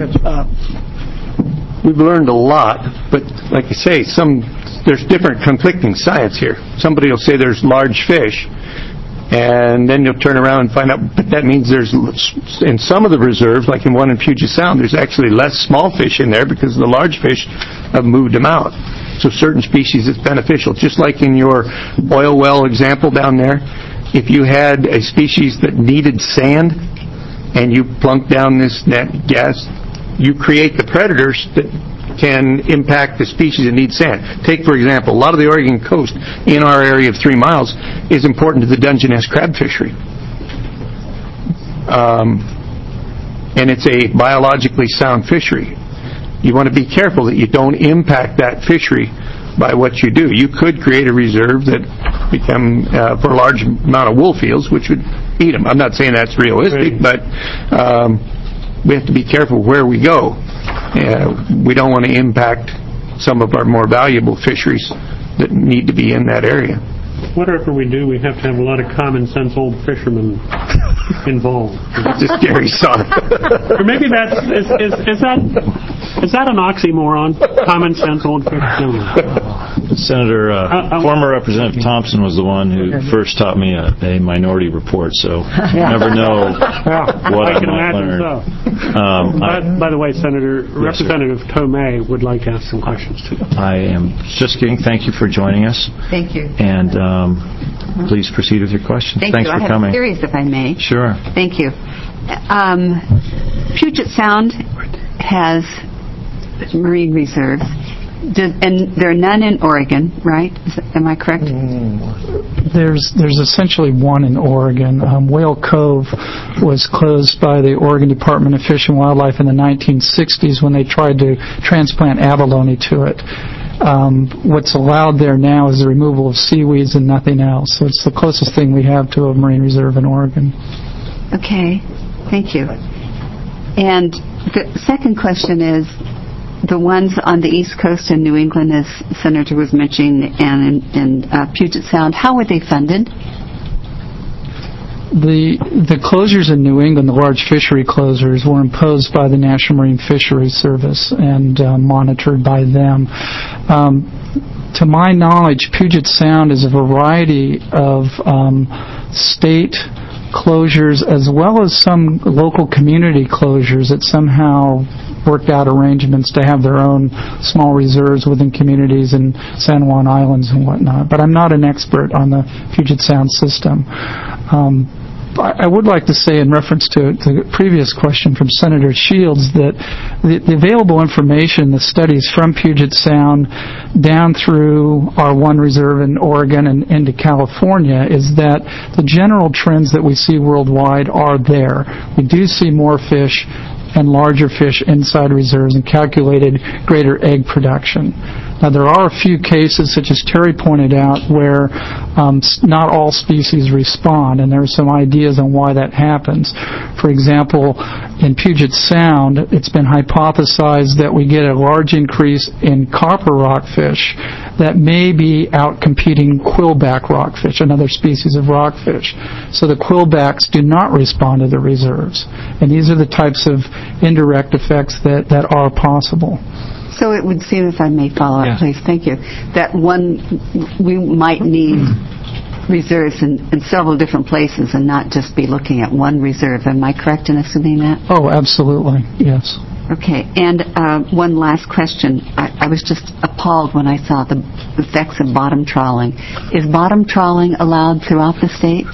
we've learned a lot, but like you say, there's different conflicting science here. Somebody will say there's large fish, and then you'll turn around and find out, but that means there's, in some of the reserves, like in one in Puget Sound, there's actually less small fish in there because the large fish have moved them out. So certain species it's beneficial. Just like in your oil well example down there, if you had a species that needed sand and you plunk down this gas, you create the predators that can impact the species that need sand. Take, for example, a lot of the Oregon coast in our area of 3 miles is important to the Dungeness crab fishery. And it's a biologically sound fishery. You want to be careful that you don't impact that fishery by what you do. You could create a reserve that become for a large amount of wool fields, which would eat them. I'm not saying that's realistic, but we have to be careful where we go. We don't want to impact some of our more valuable fisheries that need to be in that area. Whatever we do, we have to have a lot of common sense old fishermen involved. Just Gary Son. Or maybe is that an oxymoron? Common sense old fishermen. Senator, former Representative Thompson was the one who first taught me a minority report, so you never know what I might learn. So. By the way, Senator, yes, Representative Tomei would like to ask some questions too. I am just kidding. Thank you for joining us. Thank you. And please proceed with your question. Thanks for I have coming. a series, if I may. Sure. Thank you. Puget Sound has marine reserves, and there are none in Oregon, right? Am I correct? There's essentially one in Oregon. Whale Cove was closed by the Oregon Department of Fish and Wildlife in the 1960s when they tried to transplant abalone to it. What's allowed there now is the removal of seaweeds and nothing else. So it's the closest thing we have to a marine reserve in Oregon. Okay, thank you. And the second question is, the ones on the East Coast in New England, as Senator was mentioning, and in Puget Sound, how were they funded? The closures in New England, the large fishery closures, were imposed by the National Marine Fisheries Service and monitored by them. To my knowledge, Puget Sound is a variety of state closures as well as some local community closures that somehow worked out arrangements to have their own small reserves within communities in San Juan Islands and whatnot. But I'm not an expert on the Puget Sound system. I would like to say, in reference to the previous question from Senator Shields, that the available information, the studies from Puget Sound down through our one reserve in Oregon and into California, is that the general trends that we see worldwide are there. We do see more fish and larger fish inside reserves and calculated greater egg production. Now, there are a few cases, such as Terry pointed out, where not all species respond, and there are some ideas on why that happens. For example, in Puget Sound, it's been hypothesized that we get a large increase in copper rockfish that may be out-competing quillback rockfish, another species of rockfish. So the quillbacks do not respond to the reserves. And these are the types of indirect effects that are possible. So it would seem, if I may follow up, please, thank you, that we might need reserves in several different places and not just be looking at one reserve. Am I correct in assuming that? Oh, absolutely, yes. Okay, and one last question. I was just appalled when I saw the effects of bottom trawling. Is bottom trawling allowed throughout the state?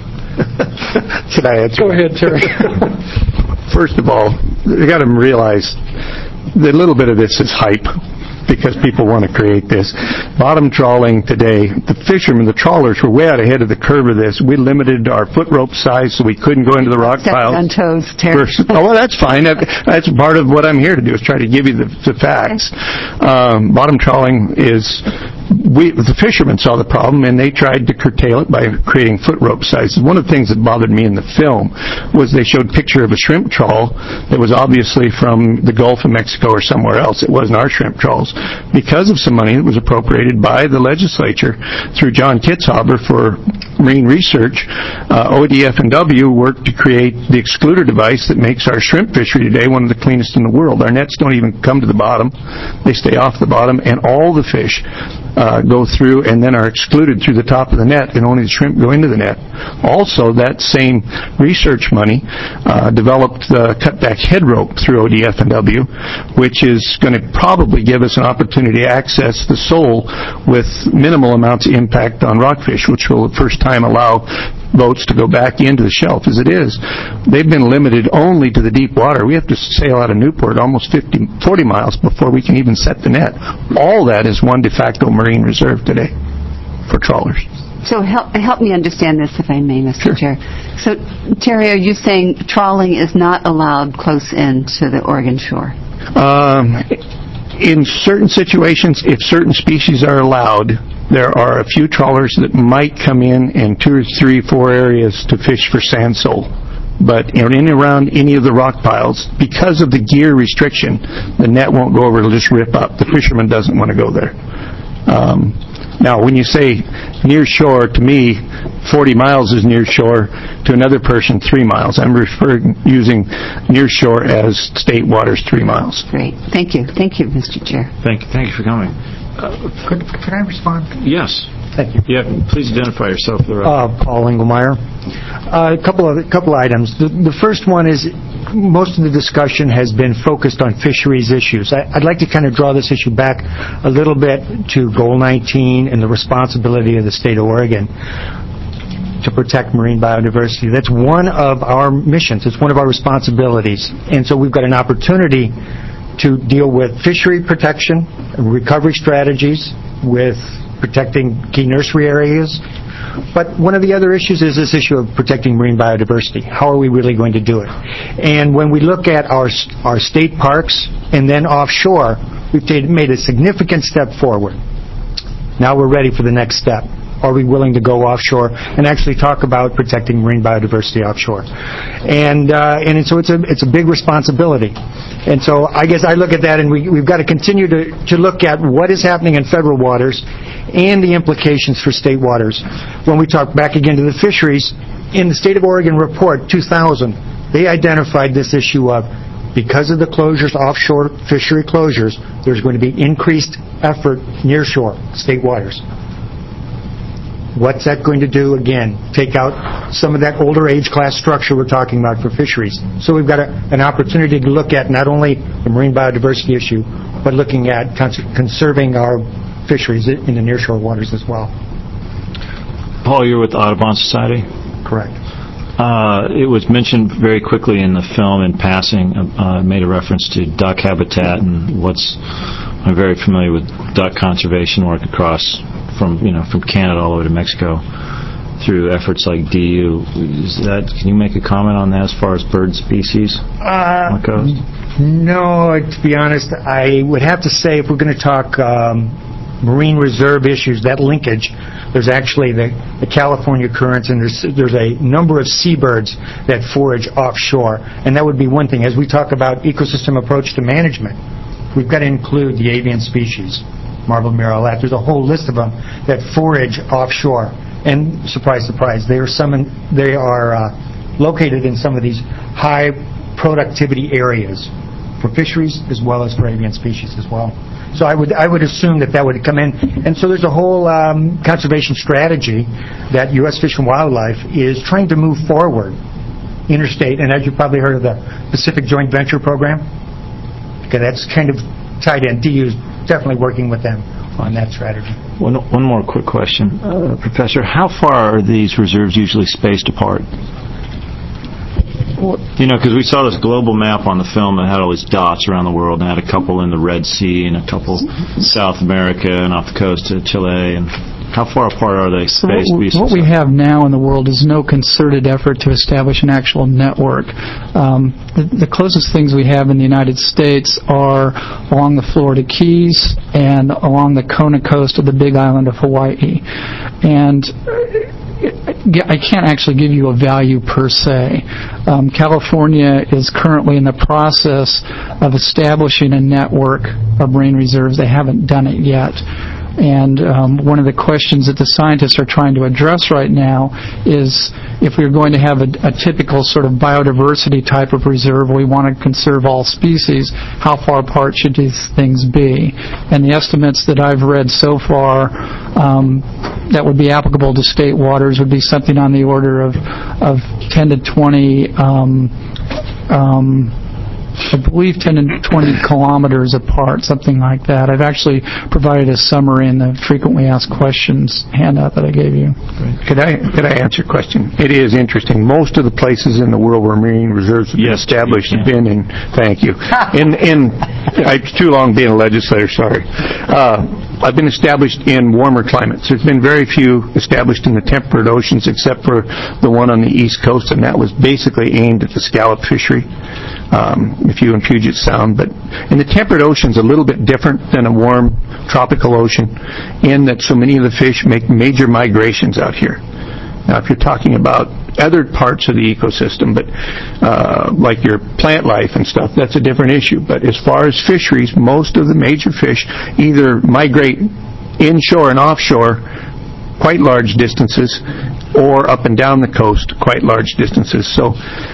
Should I answer? Go ahead, Terry. First of all, you got to realize that a little bit of this is hype because people want to create this. Bottom trawling today, the fishermen, the trawlers were way out ahead of the curve of this. We limited our foot rope size so we couldn't go into the rock piles. On toes, Terry. Oh, well, that's fine. That's part of what I'm here to do, is try to give you the facts. Bottom trawling is... the fishermen saw the problem, and they tried to curtail it by creating foot rope sizes. One of the things that bothered me in the film was they showed a picture of a shrimp trawl that was obviously from the Gulf of Mexico or somewhere else. It wasn't our shrimp trawls. Because of some money that was appropriated by the legislature through John Kitzhaber for marine research, ODF&W worked to create the excluder device that makes our shrimp fishery today one of the cleanest in the world. Our nets don't even come to the bottom. They stay off the bottom, and all the fish go through and then are excluded through the top of the net, and only the shrimp go into the net. Also, that same research money developed the cutback head rope through ODF&W, which is going to probably give us an opportunity to access the sole with minimal amounts of impact on rockfish, which will the first time allow boats to go back into the shelf as it is. They've been limited only to the deep water. We have to sail out of Newport almost 40 miles before we can even set the net. All that is one de facto marine reserve today for trawlers. So help me understand this, if I may, Mr. Chair. So, Terry, are you saying trawling is not allowed close in to the Oregon shore? In certain situations, if certain species are allowed, there are a few trawlers that might come in 2 or 3, 4 areas to fish for sand sole. But in and around any of the rock piles, because of the gear restriction, the net won't go over, it'll just rip up. The fisherman doesn't want to go there. Now, when you say near shore, to me, 40 miles is near shore. To another person, 3 miles. I'm using near shore as state waters 3 miles. Great. Thank you. Thank you, Mr. Chair. Thank you for coming. Could I respond? Yes. Thank you. Yeah, please identify yourself for the record. Paul Engelmeyer. A couple of items. The first one is most of the discussion has been focused on fisheries issues. I'd like to kind of draw this issue back a little bit to Goal 19 and the responsibility of the state of Oregon to protect marine biodiversity. That's one of our missions. It's one of our responsibilities. And so we've got an opportunity to deal with fishery protection, recovery strategies, with protecting key nursery areas. But one of the other issues is this issue of protecting marine biodiversity. How are we really going to do it? And when we look at our state parks and then offshore, we've made a significant step forward. Now we're ready for the next step. Are we willing to go offshore and actually talk about protecting marine biodiversity offshore? And so it's a big responsibility. And so I guess I look at that, and we've got to continue to look at what is happening in federal waters and the implications for state waters. When we talk back again to the fisheries, in the State of Oregon Report 2000, they identified this issue of because of the closures, offshore fishery closures, there's going to be increased effort near shore, state waters. What's that going to do? Again, take out some of that older age class structure we're talking about for fisheries. So we've got an opportunity to look at not only the marine biodiversity issue, but looking at conserving our fisheries in the nearshore waters as well. Paul, you're with the Audubon Society? Correct. It was mentioned very quickly in the film in passing, made a reference to duck habitat and I'm very familiar with duck conservation work across from Canada all the way to Mexico through efforts like DU. Can you make a comment on that as far as bird species goes? No, to be honest, I would have to say if we're going to talk marine reserve issues, that linkage, there's actually the California currents, and there's a number of seabirds that forage offshore. And that would be one thing. As we talk about ecosystem approach to management, we've got to include the avian species, marbled murrelet. There's a whole list of them that forage offshore. And surprise, surprise, they are located in some of these high productivity areas for fisheries as well as for avian species as well. So I would assume that would come in. And so there's a whole conservation strategy that U.S. Fish and Wildlife is trying to move forward interstate. And as you probably heard of the Pacific Joint Venture Program, okay, that's kind of tied in. DU is definitely working with them on that strategy. One more quick question. Professor, how far are these reserves usually spaced apart? Because we saw this global map on the film that had all these dots around the world, and had a couple in the Red Sea and a couple South America and off the coast of Chile. And how far apart are they spaced? What we have now in the world is no concerted effort to establish an actual network. The closest things we have in the United States are along the Florida Keys and along the Kona coast of the Big Island of Hawaii. And I can't actually give you a value per se. California is currently in the process of establishing a network of marine reserves. They haven't done it yet. And one of the questions that the scientists are trying to address right now is if we're going to have a typical sort of biodiversity type of reserve, we want to conserve all species, how far apart should these things be? And the estimates that I've read so far that would be applicable to state waters would be something on the order of 10 to 20 I believe 10 and 20 kilometers apart, something like that. I've actually provided a summary in the frequently asked questions handout that I gave you. Could I answer your question? It is interesting. Most of the places in the world where marine reserves have been established have been in. Thank you. It's too long being a legislator. Sorry. I've been established in warmer climates. There's been very few established in the temperate oceans except for the one on the East Coast, and that was basically aimed at the scallop fishery, if you in Puget Sound. But in the temperate ocean's a little bit different than a warm tropical ocean in that so many of the fish make major migrations out here. Now, if you're talking about other parts of the ecosystem, but like your plant life and stuff, that's a different issue. But as far as fisheries, most of the major fish either migrate inshore and offshore quite large distances, or up and down the coast quite large distances. So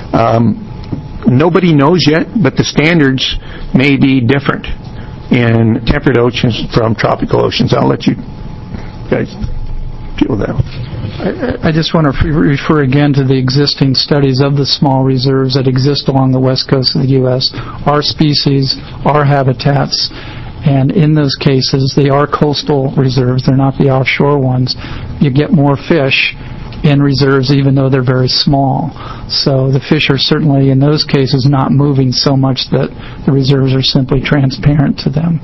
nobody knows yet, but the standards may be different in temperate oceans from tropical oceans. I'll let you guys deal with that. I just want to refer again to the existing studies of the small reserves that exist along the west coast of the U.S. Our species, our habitats, and in those cases, they are coastal reserves. They're not the offshore ones. You get more fish in reserves even though they're very small. So the fish are certainly, in those cases, not moving so much that the reserves are simply transparent to them.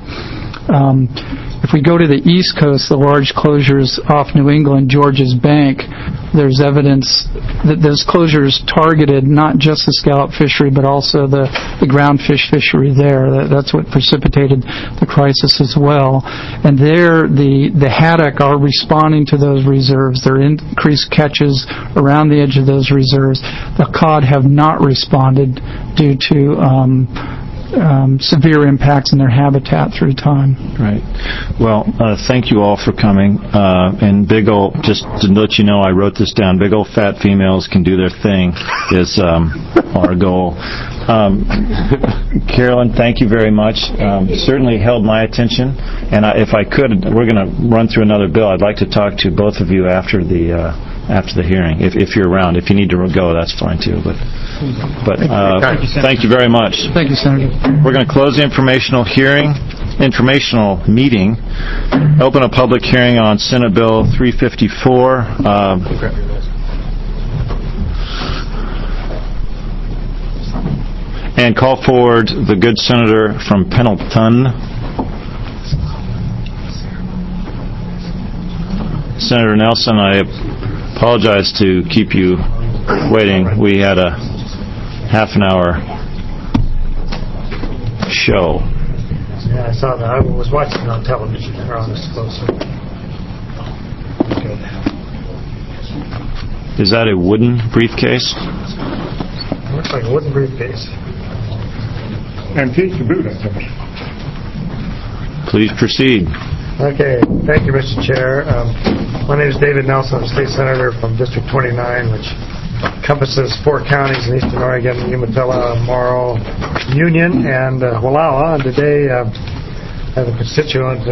If we go to the East Coast, the large closures off New England, Georges Bank, there's evidence that those closures targeted not just the scallop fishery, but also the groundfish fishery there. That's what precipitated the crisis as well. And there, the haddock are responding to those reserves. There are increased catches around the edge of those reserves. The cod have not responded due to severe impacts in their habitat through time. Right. Well, thank you all for coming. And big old, just to let you know, I wrote this down. Big old fat females can do their thing is our goal. Carolyn, thank you very much. Certainly held my attention. And if I could, we're going to run through another bill. I'd like to talk to both of you after the hearing, if you're around. If you need to go, that's fine too. But thank you very much. Thank you, Senator. We're going to close the informational meeting. Open a public hearing on Senate Bill 354. And call forward the good senator from Pendleton, Senator Nelson. I apologize to keep you waiting. We had a half an hour show. Yeah, I saw that. I was watching it on television. They're on this closer. Okay. Is that a wooden briefcase? It looks like a wooden briefcase. Antique to boot, I think. Please proceed. Okay. Thank you, Mr. Chair. My name is David Nelson. I'm State Senator from District 29, which encompasses 4 counties in eastern Oregon: Umatilla, Morrow, Union, and Wallowa. And today I have a constituent.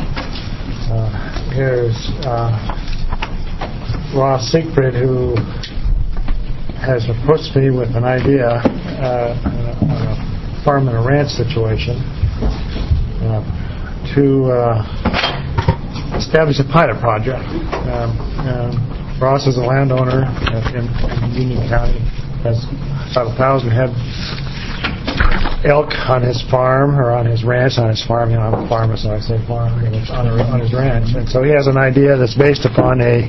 Here's Ross Siegfried, who has approached me with an idea on a farm and a ranch situation to establish a pilot project. Ross is a landowner in Union County, has about 1,000 head elk on his farm, or on his ranch, on his farm. You know, I'm a farmer, so I say farm, and it's on his ranch. And so he has an idea that's based upon a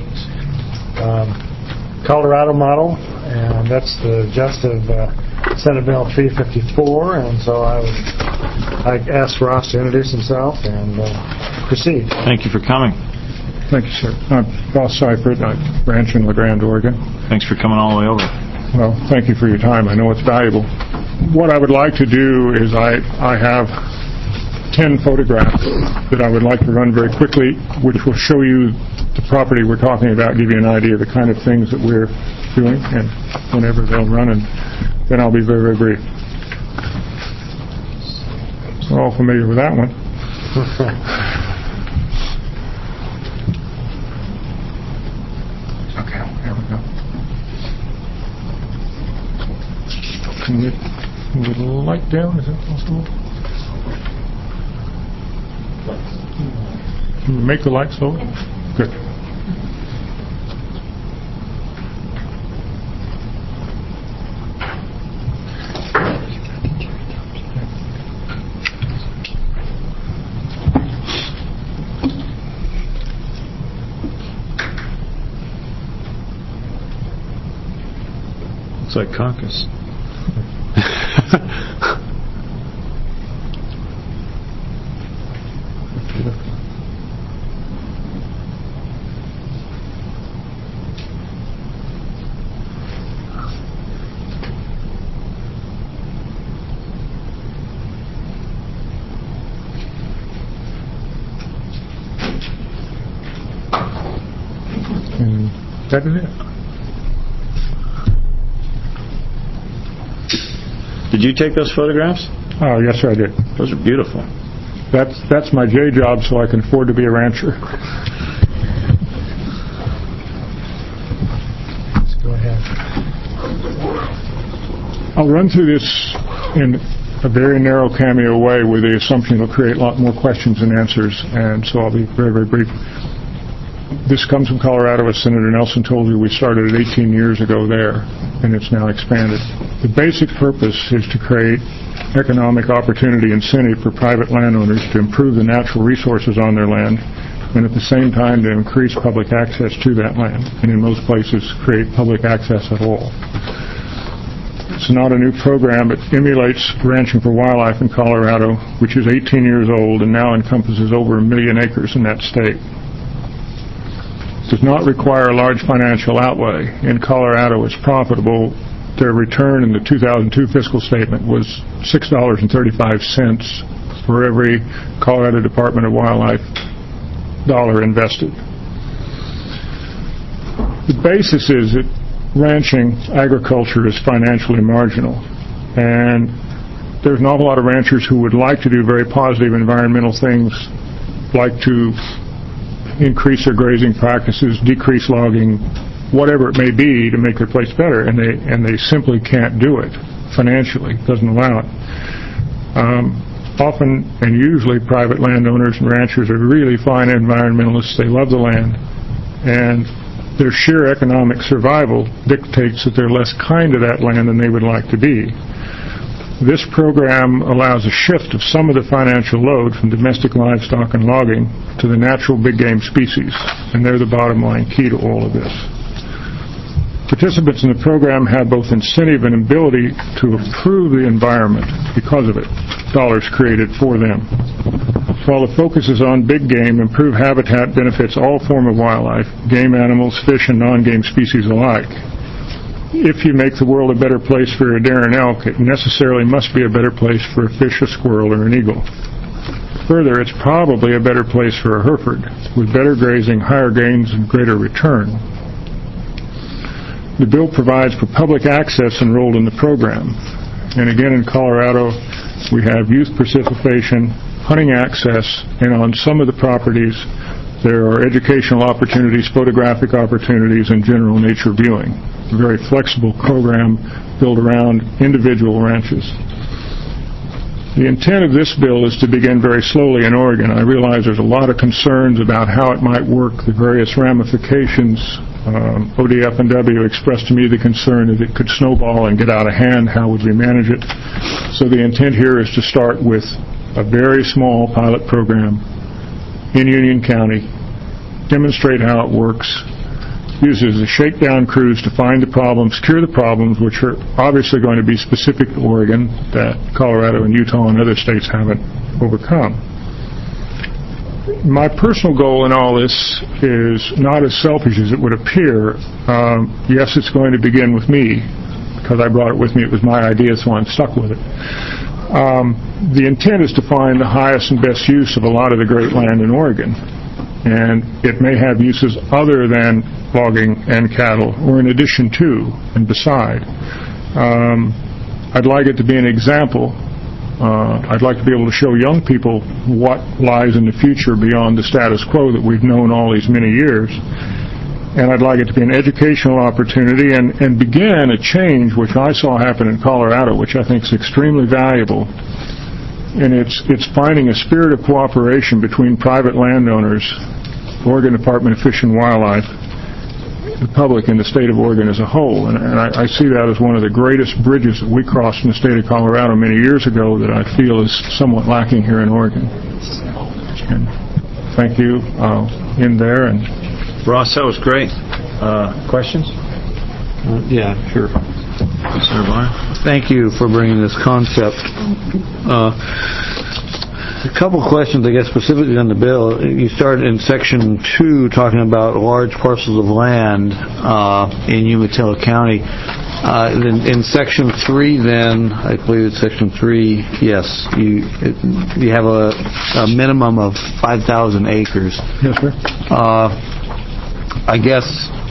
Colorado model, and that's the gist of Senate Bill 354. And so I asked Ross to introduce himself and proceed. Thank you for coming. Thank you, sir. I'm Ross Seifert. I ranch in La Grande, Oregon. Thanks for coming all the way over. Well, thank you for your time. I know it's valuable. What I would like to do is I have 10 photographs that I would like to run very quickly, which will show you the property we're talking about, give you an idea of the kind of things that we're doing, and whenever they'll run, and then I'll be very, very brief. We're all familiar with that one. Okay, there we go. Can you move the light down? Is that possible? Can you make the light slower? Good. Looks like caucus. And that is it. Did you take those photographs? Oh, yes, sir, I did. Those are beautiful. That's my J job, so I can afford to be a rancher. Let's go ahead. I'll run through this in a very narrow cameo way with the assumption it'll create a lot more questions than answers, and so I'll be very, very brief. This comes from Colorado, as Senator Nelson told you. We started it 18 years ago there, and it's now expanded. The basic purpose is to create economic opportunity incentive for private landowners to improve the natural resources on their land, and at the same time to increase public access to that land, and in most places create public access at all. It's not a new program. It emulates Ranching for Wildlife in Colorado, which is 18 years old and now encompasses over 1 million acres in that state. Does not require a large financial outlay. In Colorado, it's profitable. Their return in the 2002 fiscal statement was $6.35 for every Colorado Department of Wildlife dollar invested. The basis is that ranching, agriculture, is financially marginal. And there's an awful lot of ranchers who would like to do very positive environmental things, like to increase their grazing practices, decrease logging, whatever it may be, to make their place better, and they simply can't do it financially. It doesn't allow it. Often and usually private landowners and ranchers are really fine environmentalists. They love the land, and their sheer economic survival dictates that they're less kind to that land than they would like to be. This program allows a shift of some of the financial load from domestic livestock and logging to the natural big game species, and they're the bottom line key to all of this. Participants in the program have both incentive and ability to improve the environment because of it. Dollars created for them. While the focus is on big game, improved habitat benefits all form of wildlife, game animals, fish, and non-game species alike. If you make the world a better place for a deer and elk, it necessarily must be a better place for a fish, a squirrel, or an eagle. Further, it's probably a better place for a Hereford, with better grazing, higher gains, and greater return. The bill provides for public access enrolled in the program. And again, in Colorado, we have youth participation, hunting access, and on some of the properties, there are educational opportunities, photographic opportunities, and general nature viewing. A very flexible program built around individual ranches. The intent of this bill is to begin very slowly in Oregon. I realize there's a lot of concerns about how it might work, the various ramifications. ODF&W expressed to me the concern that it could snowball and get out of hand. How would we manage it? So the intent here is to start with a very small pilot program in Union County, demonstrate how it works, uses the shakedown crews to find the problems, cure the problems, which are obviously going to be specific to Oregon that Colorado and Utah and other states haven't overcome. My personal goal in all this is not as selfish as it would appear. Yes, it's going to begin with me, because I brought it with me. It was my idea, so I'm stuck with it. The intent is to find the highest and best use of a lot of the great land in Oregon. And it may have uses other than logging and cattle, or in addition to and beside. I'd like it to be an example. I'd like to be able to show young people what lies in the future beyond the status quo that we've known all these many years. And I'd like it to be an educational opportunity and begin a change which I saw happen in Colorado, which I think is extremely valuable. And it's finding a spirit of cooperation between private landowners, Oregon Department of Fish and Wildlife, the public, and the state of Oregon as a whole. And I see that as one of the greatest bridges that we crossed in the state of Colorado many years ago that I feel is somewhat lacking here in Oregon. And thank you. I'll end there. And Ross, that was great. Questions? Yeah, sure. Senator Meyer? Thank you for bringing this concept. A couple questions, I guess, specifically on the bill. You started in Section 2 talking about large parcels of land in Umatilla County. In Section 3, then, I believe it's Section 3, yes, you have a minimum of 5,000 acres. Yes, sir. I guess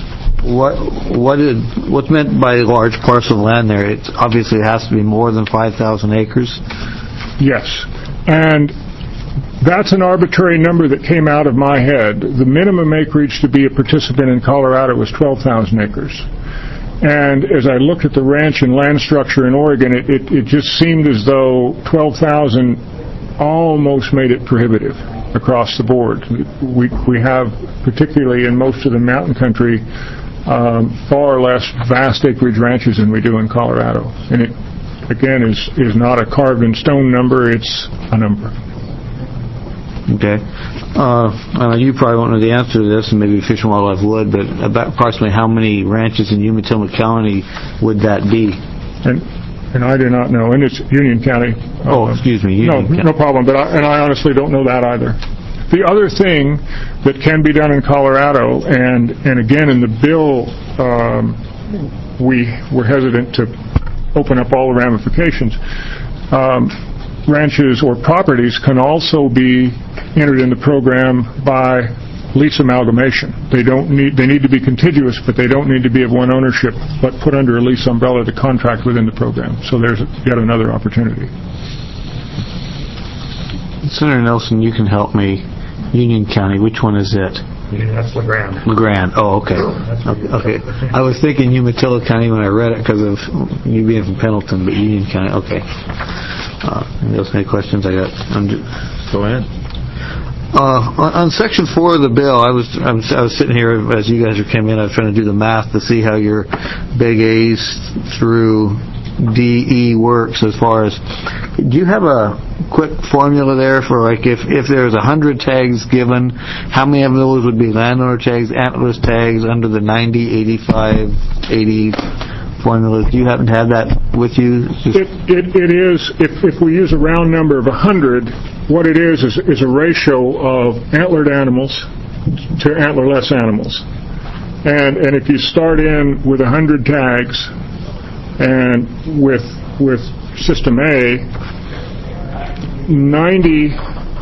what's meant by large parcel of land there? It obviously has to be more than 5,000 acres. Yes, and that's an arbitrary number that came out of my head. The minimum acreage to be a participant in Colorado was 12,000 acres. And as I looked at the ranch and land structure in Oregon, it just seemed as though 12,000 almost made it prohibitive across the board. We have, particularly in most of the mountain country, far less vast acreage ranches than we do in Colorado. And it, again, is not a carved in stone number, it's a number. Okay. You probably won't know the answer to this, and maybe Fish and Wildlife would, but about approximately how many ranches in Umatilla County would that be? And I do not know. And it's Union County. Excuse me. No problem. But I honestly don't know that either. The other thing that can be done in Colorado, and again in the bill, we were hesitant to open up all the ramifications. Ranches or properties can also be entered in the program by lease amalgamation. They need to be contiguous, but they don't need to be of one ownership, but put under a lease umbrella to contract within the program. So there's yet another opportunity. Senator Nelson, you can help me. Union County, which one is it? Yeah, that's LeGrand. LeGrand. Oh, okay. Okay. I was thinking Umatilla County when I read it because of you being from Pendleton, but Union County. Okay. Any else any questions? Go ahead. On Section 4 of the bill, I was sitting here as you guys came in. I was trying to do the math to see how your big A's through DE works as far as, do you have a quick formula there for, like, if there's 100 tags given, how many of those would be landowner tags, antlerless tags under the 90, 85, 80 formulas? Do you happen to have that with you? It is, if we use a round number of 100, what it is a ratio of antlered animals to antlerless animals. And if you start in with 100 tags, and with System A, 90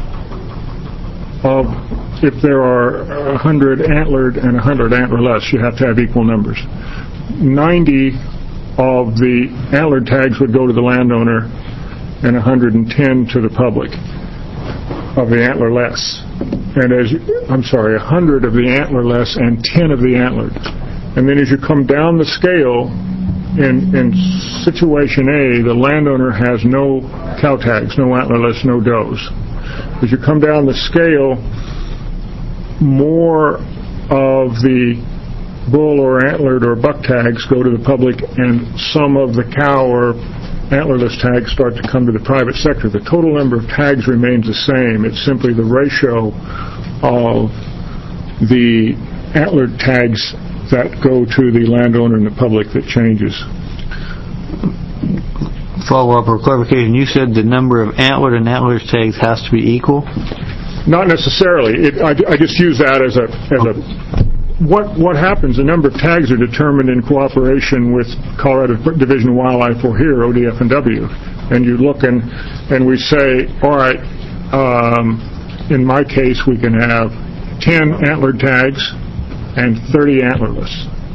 of, if there are 100 antlered and 100 antlerless, you have to have equal numbers. 90 of the antlered tags would go to the landowner and 110 to the public of the antlerless. And 100 of the antlerless and 10 of the antlered. And then as you come down the scale, in situation A, the landowner has no cow tags, no antlerless, no does. As you come down the scale, more of the bull or antlered or buck tags go to the public, and some of the cow or antlerless tags start to come to the private sector. The total number of tags remains the same. It's simply the ratio of the antlered tags that go to the landowner and the public that changes. Follow-up or clarification, you said the number of antlered and antlerless tags has to be equal? Not necessarily. I just use that as a what happens, the number of tags are determined in cooperation with Colorado Division of Wildlife, or here, ODF&W. And you look and we say, all right, in my case, we can have 10 antlered tags and 30 antlerless.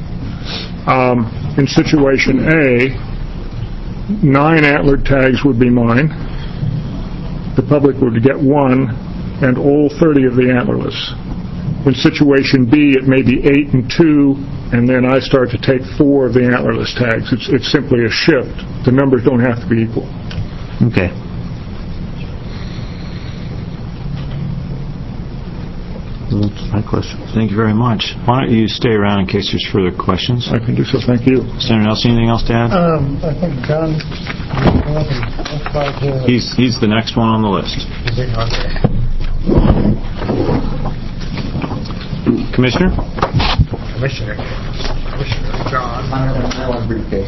In situation A, 9 antlered tags would be mine. The public would get 1, and all 30 of the antlerless. In situation B, it may be 8 and 2, and then I start to take 4 of the antlerless tags. It's simply a shift. The numbers don't have to be equal. Okay. That's my question. Thank you very much. Why don't you stay around in case there's further questions? I can do so. Thank you. Senator Nelson, anything else to add? I think John. He's the next one on the list. Commissioner John. I want a briefcase.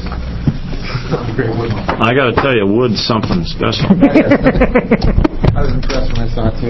I got to tell you, wood's something special. I was impressed when I saw it too.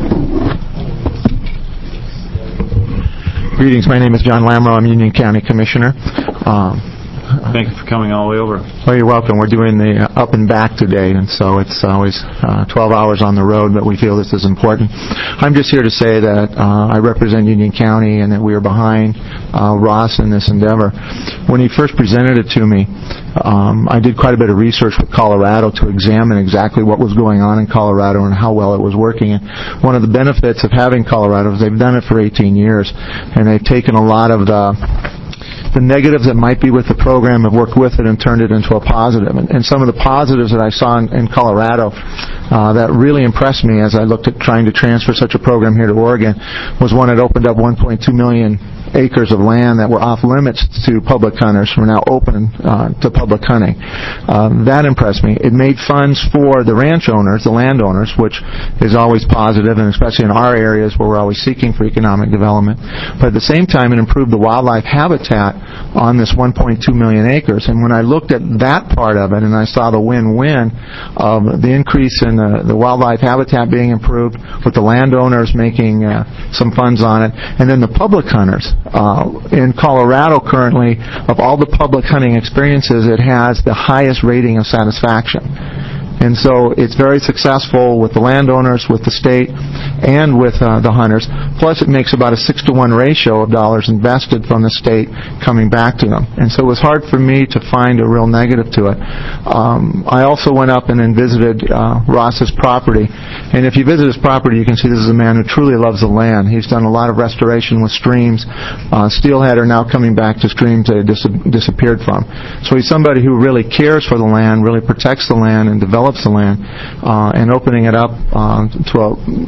Greetings. My name is John Lamro. I'm Union County Commissioner. Thank you for coming all the way over. Well, you're welcome. We're doing the up and back today, and so it's always 12 hours on the road, but we feel this is important. I'm just here to say that I represent Union County and that we are behind Ross in this endeavor. When he first presented it to me, I did quite a bit of research with Colorado to examine exactly what was going on in Colorado and how well it was working. And one of the benefits of having Colorado is they've done it for 18 years, and they've taken a lot of the negatives that might be with the program, have worked with it and turned it into a positive. And some of the positives that I saw in Colorado that really impressed me as I looked at trying to transfer such a program here to Oregon was one that opened up 1.2 million acres of land that were off limits to public hunters were now open to public hunting. That impressed me. It made funds for the ranch owners, the landowners, which is always positive, and especially in our areas where we're always seeking for economic development. But at the same time, it improved the wildlife habitat on this 1.2 million acres. And when I looked at that part of it, and I saw the win-win of the increase in the wildlife habitat being improved, with the landowners making some funds on it, and then the public hunters. In Colorado currently, of all the public hunting experiences, it has the highest rating of satisfaction. And so it's very successful with the landowners, with the state, and with the hunters. Plus, it makes about a 6-to-1 ratio of dollars invested from the state coming back to them. And so it was hard for me to find a real negative to it. I also went up and visited Ross's property. And if you visit his property, you can see this is a man who truly loves the land. He's done a lot of restoration with streams. Steelhead are now coming back to streams they disappeared from. So he's somebody who really cares for the land, really protects the land, and develops the land, and opening it up to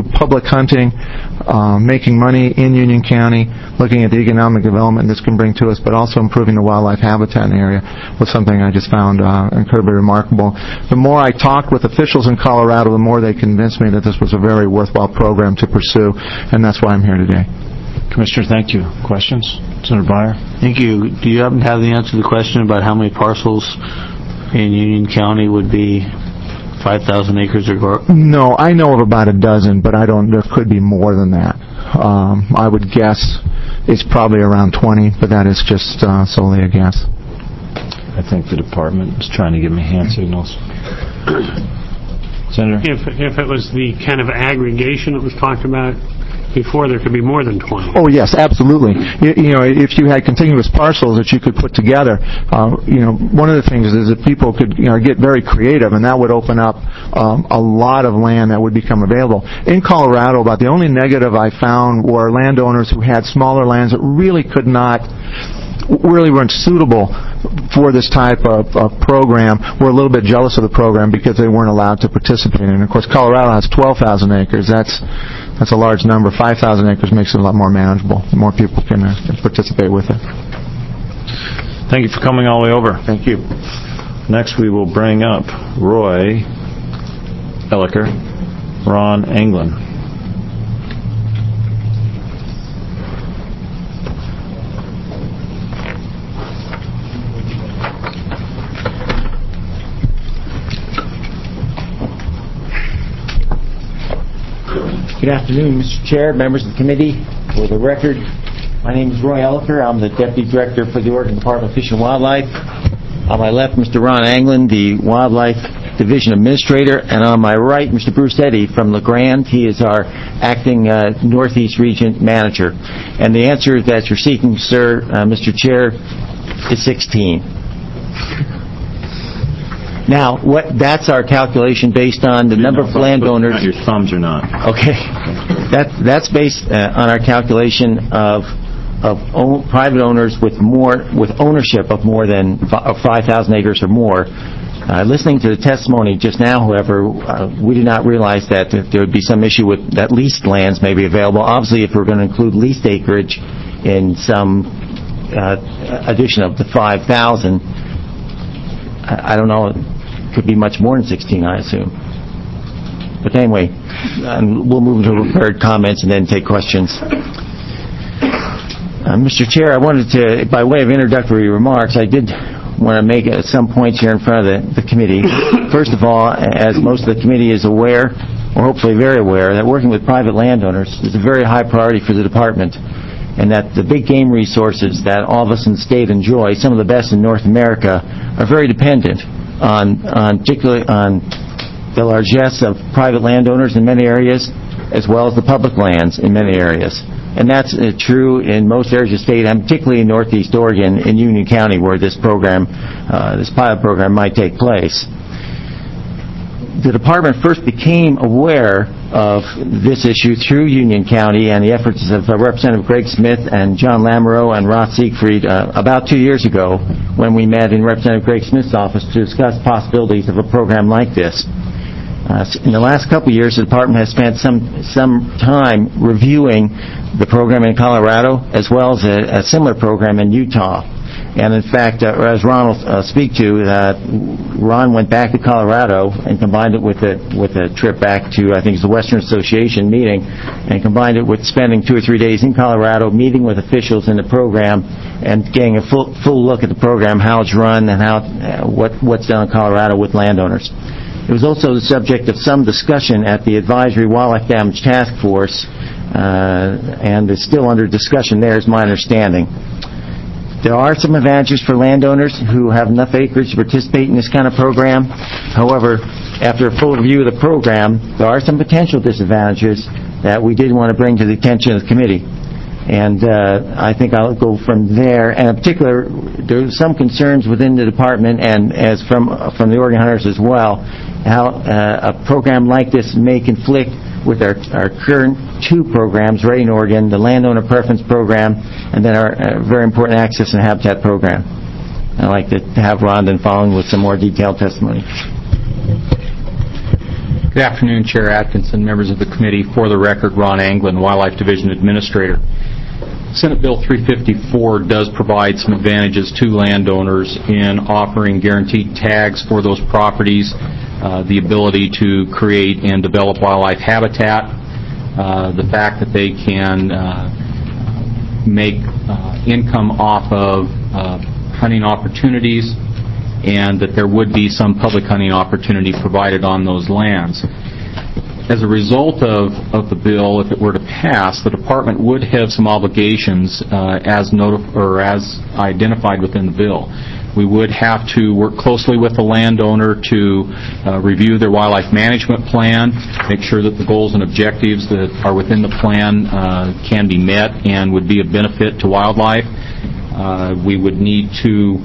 public hunting, making money in Union County, looking at the economic development this can bring to us, but also improving the wildlife habitat in the area was something I just found incredibly remarkable. The more I talked with officials in Colorado, the more they convinced me that this was a very worthwhile program to pursue, and that's why I'm here today. Commissioner, thank you. Questions? Senator Beyer? Thank you. Do you happen to have the answer to the question about how many parcels in Union County would be 5,000 acres or more? No, I know of about a dozen, but there could be more than that. I would guess it's probably around 20, but that is just solely a guess. I think the department is trying to give me hand signals. Senator? If it was the kind of aggregation that was talked about before, there could be more than 20. Oh, yes, absolutely. If you had contiguous parcels that you could put together, one of the things is that people could get very creative, and that would open up a lot of land that would become available. In Colorado, about the only negative I found were landowners who had smaller lands that really weren't suitable for this type of program, were a little bit jealous of the program because they weren't allowed to participate in it. Of course, Colorado has 12,000 acres. That's a large number. 5,000 acres makes it a lot more manageable. More people can participate with it. Thank you for coming all the way over. Thank you. Next, we will bring up Roy Elicker, Ron Anglin. Good afternoon, Mr. Chair, members of the committee. For the record, my name is Roy Elicker. I'm the Deputy Director for the Oregon Department of Fish and Wildlife. On my left, Mr. Ron Anglin, the Wildlife Division Administrator, and on my right, Mr. Bruce Eddy from LeGrand. He is our acting Northeast Region Manager. And the answer that you're seeking, sir, Mr. Chair, is 16. Now, that's our calculation based on the number of landowners. Your thumbs or not? Okay, that's based on our calculation of private owners with ownership of more than 5,000 acres or more. Listening to the testimony just now, however, we did not realize that there would be some issue with that leased lands may be available. Obviously, if we're going to include leased acreage in some addition of the 5,000, I don't know. Could be much more than 16, I assume. But anyway, we'll move to prepared comments and then take questions. Mr. Chair, I wanted to, by way of introductory remarks, I did want to make some points here in front of the committee. First of all, as most of the committee is aware, or hopefully very aware, that working with private landowners is a very high priority for the department, and that the big game resources that all of us in the state enjoy, some of the best in North America, are very dependent particularly on the largesse of private landowners in many areas, as well as the public lands in many areas. And that's true in most areas of the state, and particularly in Northeast Oregon, in Union County, where this program, this pilot program, might take place. The department first became aware of this issue through Union County and the efforts of Representative Greg Smith and John Lamoureux and Roth Siegfried about 2 years ago when we met in Representative Greg Smith's office to discuss possibilities of a program like this. In the last couple of years, the department has spent some time reviewing the program in Colorado as well as a similar program in Utah. And in fact, as Ron will speak to, Ron went back to Colorado and combined it with a trip back to, I think it's the Western Association meeting, and combined it with spending 2 or 3 days in Colorado, meeting with officials in the program, and getting a full look at the program, how it's run, and what's done in Colorado with landowners. It was also the subject of some discussion at the Advisory Wildlife Damage Task Force, and is still under discussion there, is my understanding. There are some advantages for landowners who have enough acreage to participate in this kind of program. However, after a full review of the program, there are some potential disadvantages that we did want to bring to the attention of the committee. And I think I'll go from there. And in particular, there are some concerns within the department and as from the Oregon Hunters as well, how a program like this may conflict with our current 2 programs right in Oregon, the Landowner Preference Program, and then our very important Access and Habitat Program. I'd like to have Ron then following with some more detailed testimony. Good afternoon, Chair Atkinson, members of the committee. For the record, Ron Anglin, Wildlife Division Administrator. Senate Bill 354 does provide some advantages to landowners in offering guaranteed tags for those properties, the ability to create and develop wildlife habitat, the fact that they can make income off of hunting opportunities, and that there would be some public hunting opportunity provided on those lands. As a result of the bill, if it were to pass, the department would have some obligations as identified within the bill. We would have to work closely with the landowner to review their wildlife management plan, make sure that the goals and objectives that are within the plan can be met and would be of benefit to wildlife. We would need to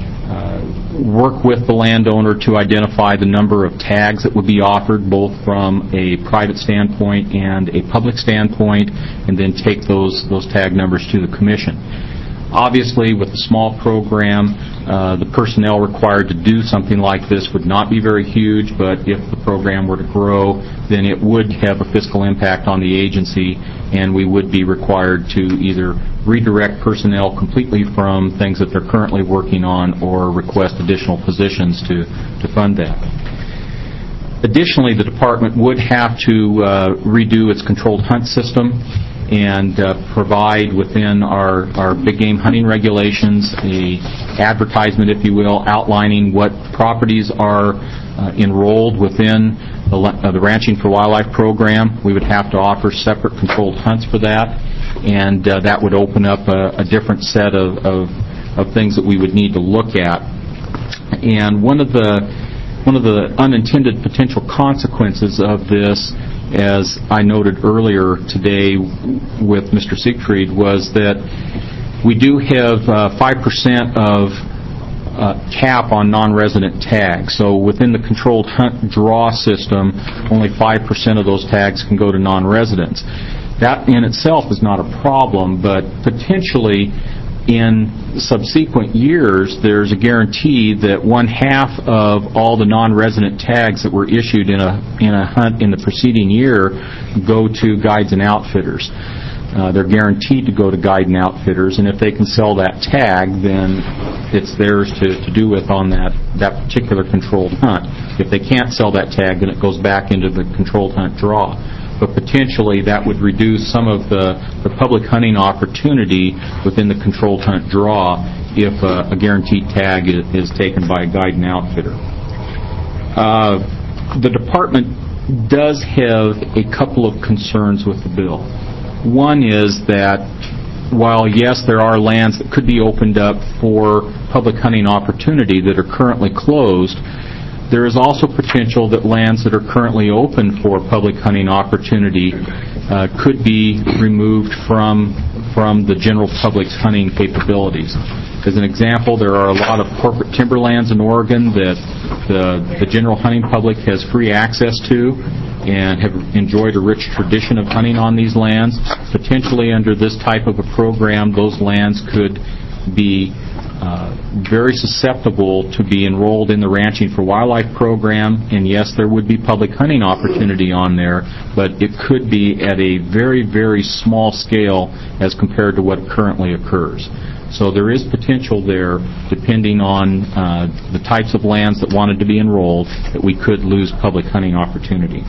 work with the landowner to identify the number of tags that would be offered, both from a private standpoint and a public standpoint, and then take those tag numbers to the commission. Obviously, with a small program, the personnel required to do something like this would not be very huge, but if the program were to grow, then it would have a fiscal impact on the agency, and we would be required to either redirect personnel completely from things that they're currently working on or request additional positions to fund that. Additionally, the department would have to redo its controlled hunt system and provide within our big game hunting regulations a advertisement, if you will, outlining what properties are enrolled within the Ranching for Wildlife program. We would have to offer separate controlled hunts for that, and that would open up a different set of things that we would need to look at. And one of the unintended potential consequences of this, as I noted earlier today with Mr. Siegfried, was that we do have 5% of cap on non-resident tags. So within the controlled hunt draw system, only 5% of those tags can go to non-residents. That in itself is not a problem, but potentially in subsequent years, there's a guarantee that 1/2 of all the non-resident tags that were issued in a hunt in the preceding year go to guides and outfitters. They're guaranteed to go to guide and outfitters, and if they can sell that tag, then it's theirs to do with on that particular controlled hunt. If they can't sell that tag, then it goes back into the controlled hunt draw. But potentially that would reduce some of the public hunting opportunity within the controlled hunt draw if a guaranteed tag is taken by a guide and outfitter. The department does have a couple of concerns with the bill. One is that while, yes, there are lands that could be opened up for public hunting opportunity that are currently closed, there is also potential that lands that are currently open for public hunting opportunity could be removed from the general public's hunting capabilities. As an example, there are a lot of corporate timberlands in Oregon that the general hunting public has free access to and have enjoyed a rich tradition of hunting on these lands. Potentially under this type of a program, those lands could be very susceptible to be enrolled in the Ranching for Wildlife program, and yes, there would be public hunting opportunity on there, but it could be at a very, very small scale as compared to what currently occurs. So there is potential there, depending on the types of lands that wanted to be enrolled, that we could lose public hunting opportunity.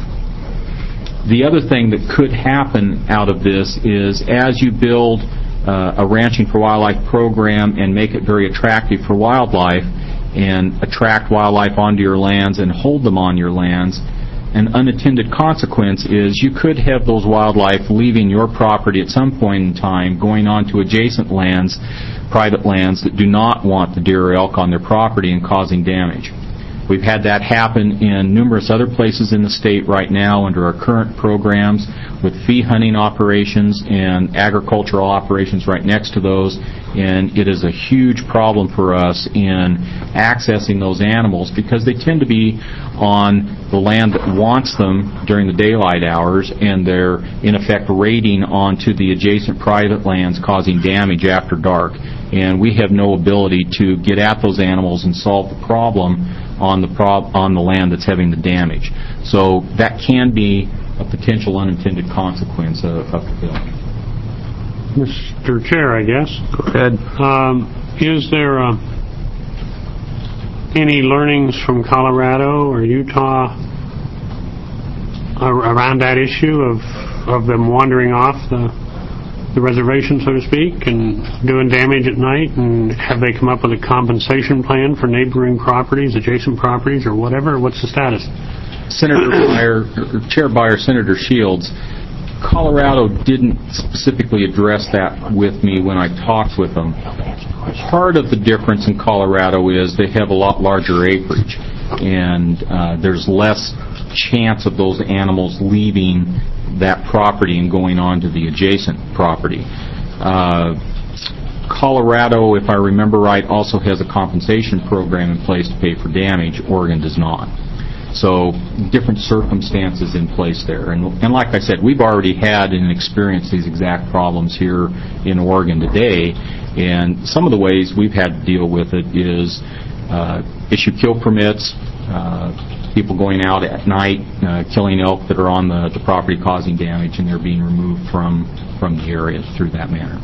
The other thing that could happen out of this is as you build a Ranching for Wildlife program and make it very attractive for wildlife and attract wildlife onto your lands and hold them on your lands, an unintended consequence is you could have those wildlife leaving your property at some point in time, going on to adjacent lands, private lands that do not want the deer or elk on their property and causing damage. We've had that happen in numerous other places in the state right now under our current programs with fee hunting operations and agricultural operations right next to those, and it is a huge problem for us in accessing those animals because they tend to be on the land that wants them during the daylight hours, and they're in effect raiding onto the adjacent private lands causing damage after dark. And we have no ability to get at those animals and solve the problem on the land that's having the damage. So that can be a potential unintended consequence of the bill. Mr. Chair, I guess. Go ahead. Is there any learnings from Colorado or Utah around that issue of them wandering off the reservation, so to speak, and doing damage at night? And have they come up with a compensation plan for neighboring properties, adjacent properties, or whatever? What's the status? Chair Byer, Senator Shields, Colorado didn't specifically address that with me when I talked with them. Part of the difference in Colorado is they have a lot larger acreage, and there's less chance of those animals leaving that property and going on to the adjacent property. Colorado, if I remember right, also has a compensation program in place to pay for damage. Oregon does not. So different circumstances in place there. And like I said, we've already had and experienced these exact problems here in Oregon today. And some of the ways we've had to deal with it is issue kill permits, people going out at night, killing elk that are on the property causing damage, and they're being removed from the area through that manner.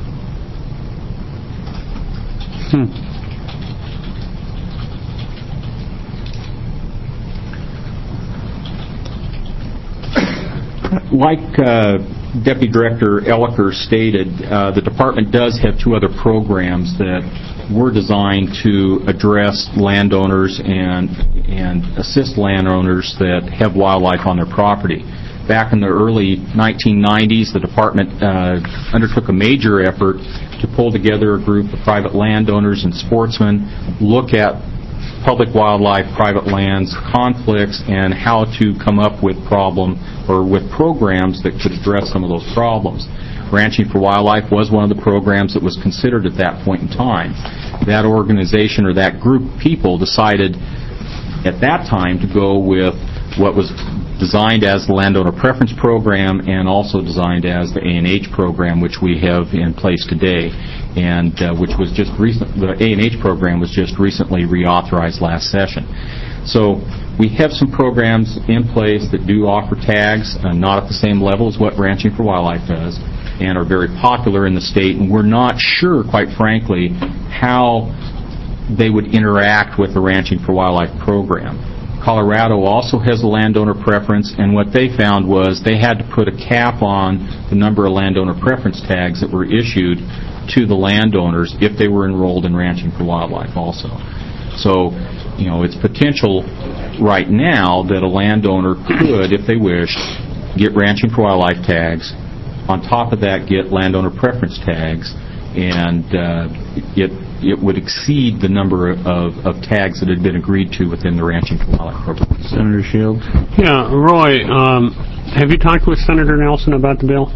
Like Deputy Director Elliker stated, the department does have two other programs that were designed to address landowners and assist landowners that have wildlife on their property. Back in the early 1990s, the department undertook a major effort to pull together a group of private landowners and sportsmen, look at public wildlife, private lands, conflicts, and how to come up with programs that could address some of those problems. Ranching for Wildlife was one of the programs that was considered at that point in time. That organization or that group of people decided at that time to go with what was designed as the Landowner Preference Program and also designed as the A&H program, which we have in place today, and which was just the A&H program was just recently reauthorized last session. So we have some programs in place that do offer tags, not at the same level as what Ranching for Wildlife does, and are very popular in the state, and we're not sure, quite frankly, how they would interact with the Ranching for Wildlife program. Colorado also has a landowner preference, and what they found was they had to put a cap on the number of landowner preference tags that were issued to the landowners if they were enrolled in Ranching for Wildlife also. So, it's potential right now that a landowner could, if they wished, get Ranching for Wildlife tags. On top of that, get landowner preference tags, and it would exceed the number of tags that had been agreed to within the Ranching for Wildlife program. Senator Shields? Yeah, Roy, have you talked with Senator Nelson about the bill?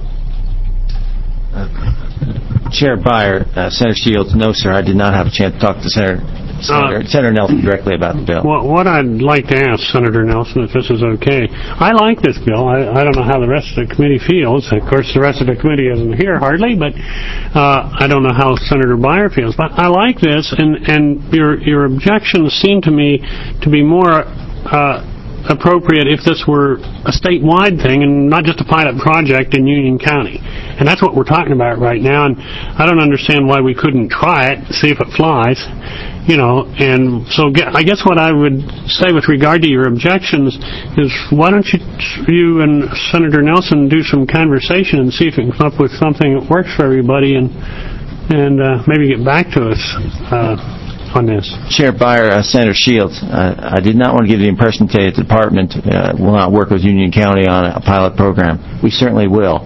Chair Byer, Senator Shields, no, sir, I did not have a chance to talk to Senator Nelson directly about the bill. What I'd like to ask Senator Nelson, if this is okay, I like this bill. I don't know how the rest of the committee feels. Of course, the rest of the committee isn't here hardly, but I don't know how Senator Byer feels. But I like this, and your objections seem to me to be more appropriate if this were a statewide thing and not just a pilot project in Union County. And that's what we're talking about right now, and I don't understand why we couldn't try it, see if it flies, and so I guess what I would say with regard to your objections is why don't you and Senator Nelson do some conversation and see if you can come up with something that works for everybody and maybe get back to us on this. Chair Byer, Senator Shields, I did not want to give the impression today that the department will not work with Union County on a pilot program. We certainly will.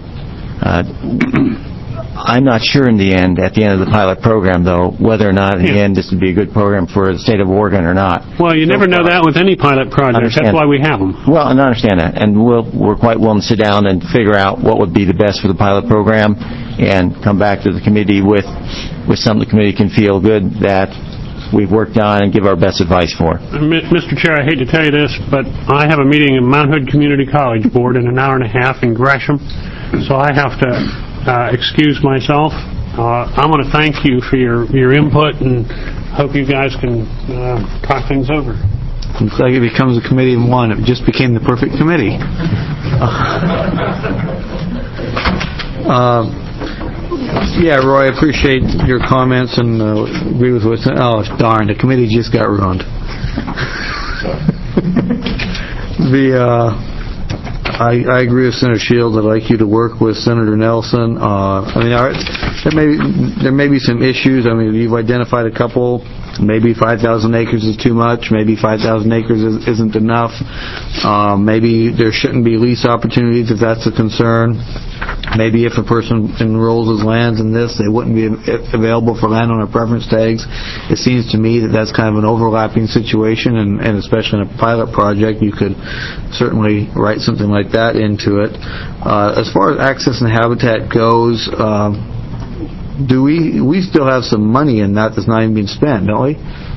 I'm not sure at the end of the pilot program, though, whether or not in the end this would be a good program for the state of Oregon or not. Well, you never know that with any pilot project. That's why we have them. Well, I understand that, and we're quite willing to sit down and figure out what would be the best for the pilot program and come back to the committee with something the committee can feel good that we've worked on and give our best advice for. Mr. Chair, I hate to tell you this, but I have a meeting in Mount Hood Community College Board in an hour and a half in Gresham, so I have to excuse myself. I want to thank you for your input and hope you guys can talk things over. Looks like it becomes a committee of one. It just became the perfect committee. Yeah, Roy, I appreciate your comments and agree with what's... Oh, darn, the committee just got ruined. I agree with Senator Shields. I'd like you to work with Senator Nelson. There may be some issues. I mean, you've identified a couple. Maybe 5,000 acres is too much. Maybe 5,000 acres isn't enough. Maybe there shouldn't be lease opportunities if that's a concern. Maybe if a person enrolls his lands in this, they wouldn't be available for landowner preference tags. It seems to me that that's kind of an overlapping situation, and especially in a pilot project, you could certainly write something like that into it. As far as access and habitat goes, do we still have some money in that's not even being spent, don't we?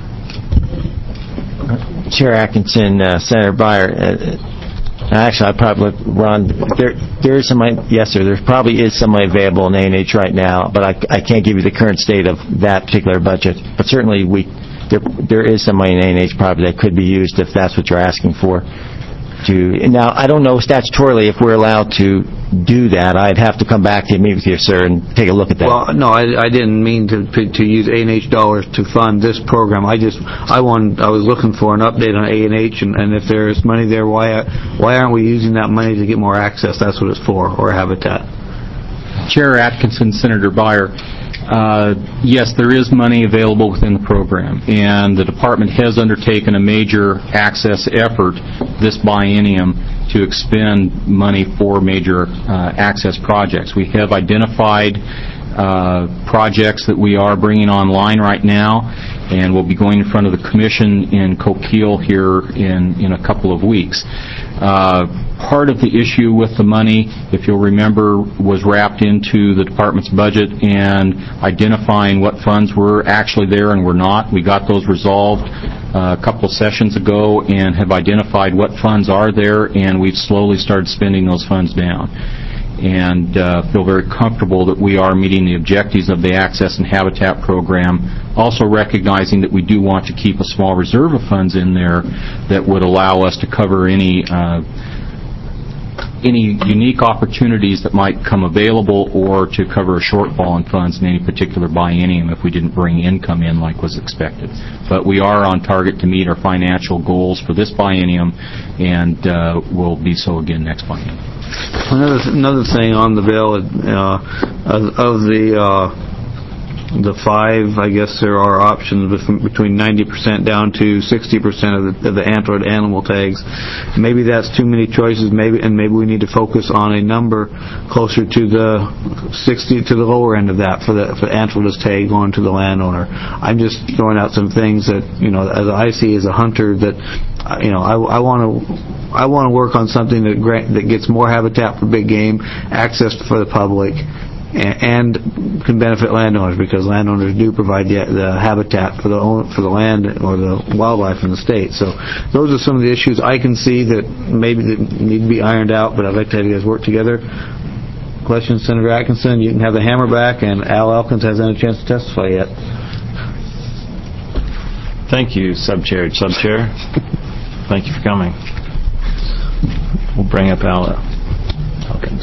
Chair Atkinson, Senator Beyer. Actually, I probably, Ron, there is some money. Yes, sir. There probably is some money available in A&H right now, but I can't give you the current state of that particular budget. But certainly, there is some money in A&H probably that could be used if that's what you're asking for. Now, I don't know statutorily if we're allowed to do that. I'd have to come back to you, meet with you, sir, and take a look at that. Well, no, I didn't mean to use A&H dollars to fund this program. I was looking for an update on A&H, and if there's money there, why aren't we using that money to get more access? That's what it's for, or habitat. Chair Atkinson, Senator Beyer. Yes, there is money available within the program, and the department has undertaken a major access effort this biennium to expend money for major access projects. We have identified projects that we are bringing online right now, and we'll be going in front of the commission in Coquille here in a couple of weeks. Part of the issue with the money, if you'll remember, was wrapped into the department's budget and identifying what funds were actually there and were not. We got those resolved a couple of sessions ago and have identified what funds are there, and we've slowly started spending those funds down. And feel very comfortable that we are meeting the objectives of the Access and Habitat program, also recognizing that we do want to keep a small reserve of funds in there that would allow us to cover any unique opportunities that might come available or to cover a shortfall in funds in any particular biennium if we didn't bring income in like was expected. But we are on target to meet our financial goals for this biennium, and will be so again next biennium. Another thing on the bill, of the five, I guess there are options between 90% down to 60% of the antlered animal tags. Maybe that's too many choices. Maybe we need to focus on a number closer to the 60, to the lower end of that for the antlerless tag going to the landowner. I'm just throwing out some things that, as I see as a hunter, that I want to work on something that gets more habitat for big game, access for the public, and can benefit landowners, because landowners do provide the habitat for the land or the wildlife in the state. So those are some of the issues I can see that maybe need to be ironed out, but I'd like to have you guys work together. Questions, Senator Atkinson? You can have the hammer back, and Al Elkins hasn't had a chance to testify yet. Thank you, Subchair. Thank you for coming. We'll bring up Al Elkins.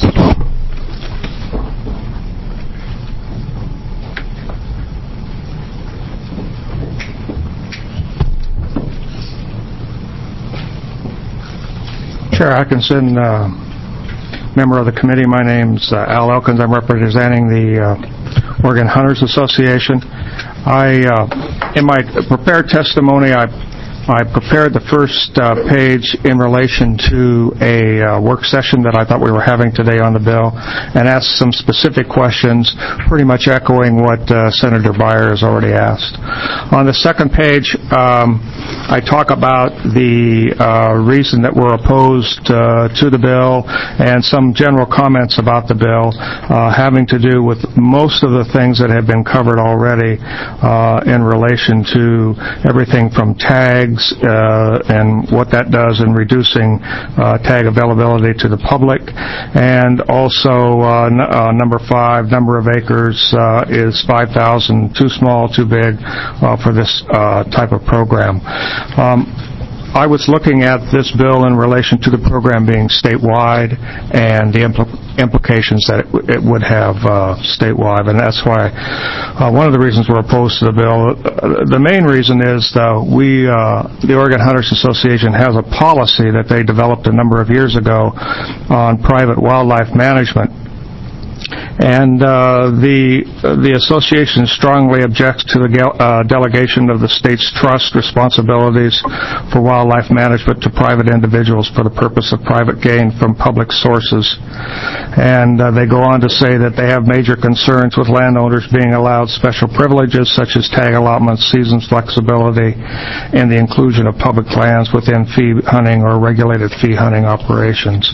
Chair Atkinson, member of the committee, my name's Al Elkins. I'm representing the Oregon Hunters Association. In my prepared testimony, I prepared the first page in relation to a work session that I thought we were having today on the bill, and asked some specific questions, pretty much echoing what Senator Beyer has already asked. On the second page, I talk about the reason that we're opposed to the bill, and some general comments about the bill having to do with most of the things that have been covered already in relation to everything from tags and what that does in reducing tag availability to the public, and also number 5, number of acres is 5,000, too small, too big for this type of program. I was looking at this bill in relation to the program being statewide and the implications that it would have statewide, and that's why one of the reasons we're opposed to the bill. The main reason is the Oregon Hunters Association has a policy that they developed a number of years ago on private wildlife management. And the association strongly objects to the delegation of the state's trust responsibilities for wildlife management to private individuals for the purpose of private gain from public sources. And they go on to say that they have major concerns with landowners being allowed special privileges such as tag allotments, seasons flexibility, and the inclusion of public lands within fee hunting or regulated fee hunting operations.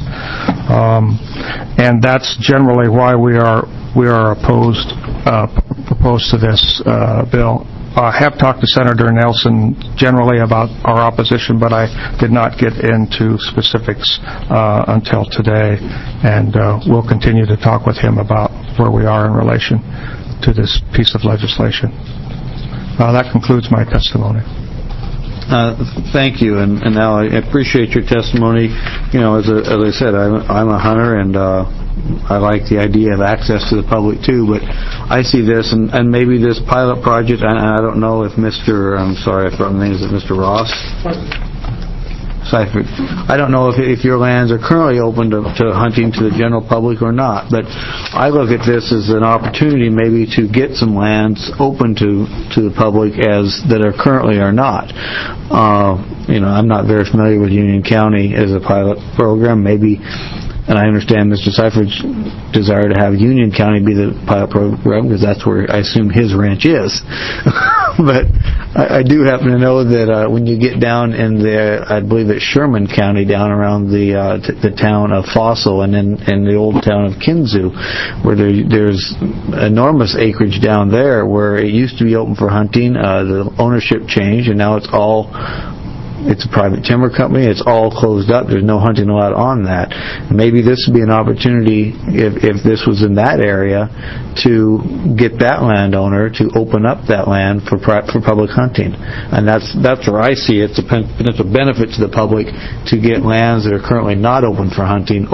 And that's generally why we are opposed to this bill. I have talked to Senator Nelson generally about our opposition, but I did not get into specifics until today, and we'll continue to talk with him about where we are in relation to this piece of legislation. That concludes my testimony. Thank you, and now I appreciate your testimony. You know, as I said, I'm a hunter, and I like the idea of access to the public too. But I see this, and maybe this pilot project. And I don't know if I'm sorry, I forgot the name. Is it Mr. Ross? Seifert. I don't know if your lands are currently open to hunting to the general public or not, but I look at this as an opportunity maybe to get some lands open to the public that are currently are not. I'm not very familiar with Union County as a pilot program. Maybe, and I understand Mr. Seifert's desire to have Union County be the pilot program because that's where I assume his ranch is. But I do happen to know that when you get down in I believe it's Sherman County, down around the town of Fossil and in the old town of Kinzu, where there's enormous acreage down there where it used to be open for hunting. The ownership changed, and now it's a private timber company. It's all closed up. There's no hunting allowed on that. Maybe this would be an opportunity, if this was in that area, to get that landowner to open up that land for public hunting. And that's where I see it's a potential benefit to the public to get lands that are currently not open for hunting.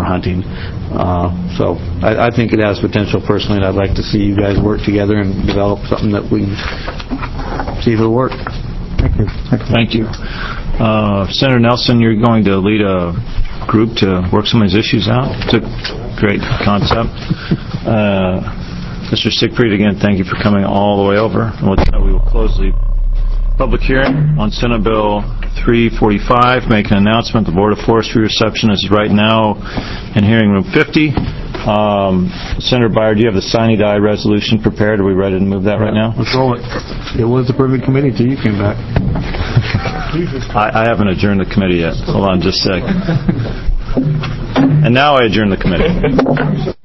So I think it has potential personally, and I'd like to see you guys work together and develop something that we can see if it'll work. Thank you. Senator Nelson, you're going to lead a group to work some of these issues out. It's a great concept. Mr. Siegfried, again, thank you for coming all the way over. And with that, we will close the public hearing on Senate Bill 345. Make an announcement. The Board of Forestry reception is right now in hearing room 50. Senator Byer, do you have the sine die resolution prepared? Are we ready to move that right now? Let's roll it. It was the perfect committee until you came back. I haven't adjourned the committee yet. Hold on just a sec. And now I adjourn the committee.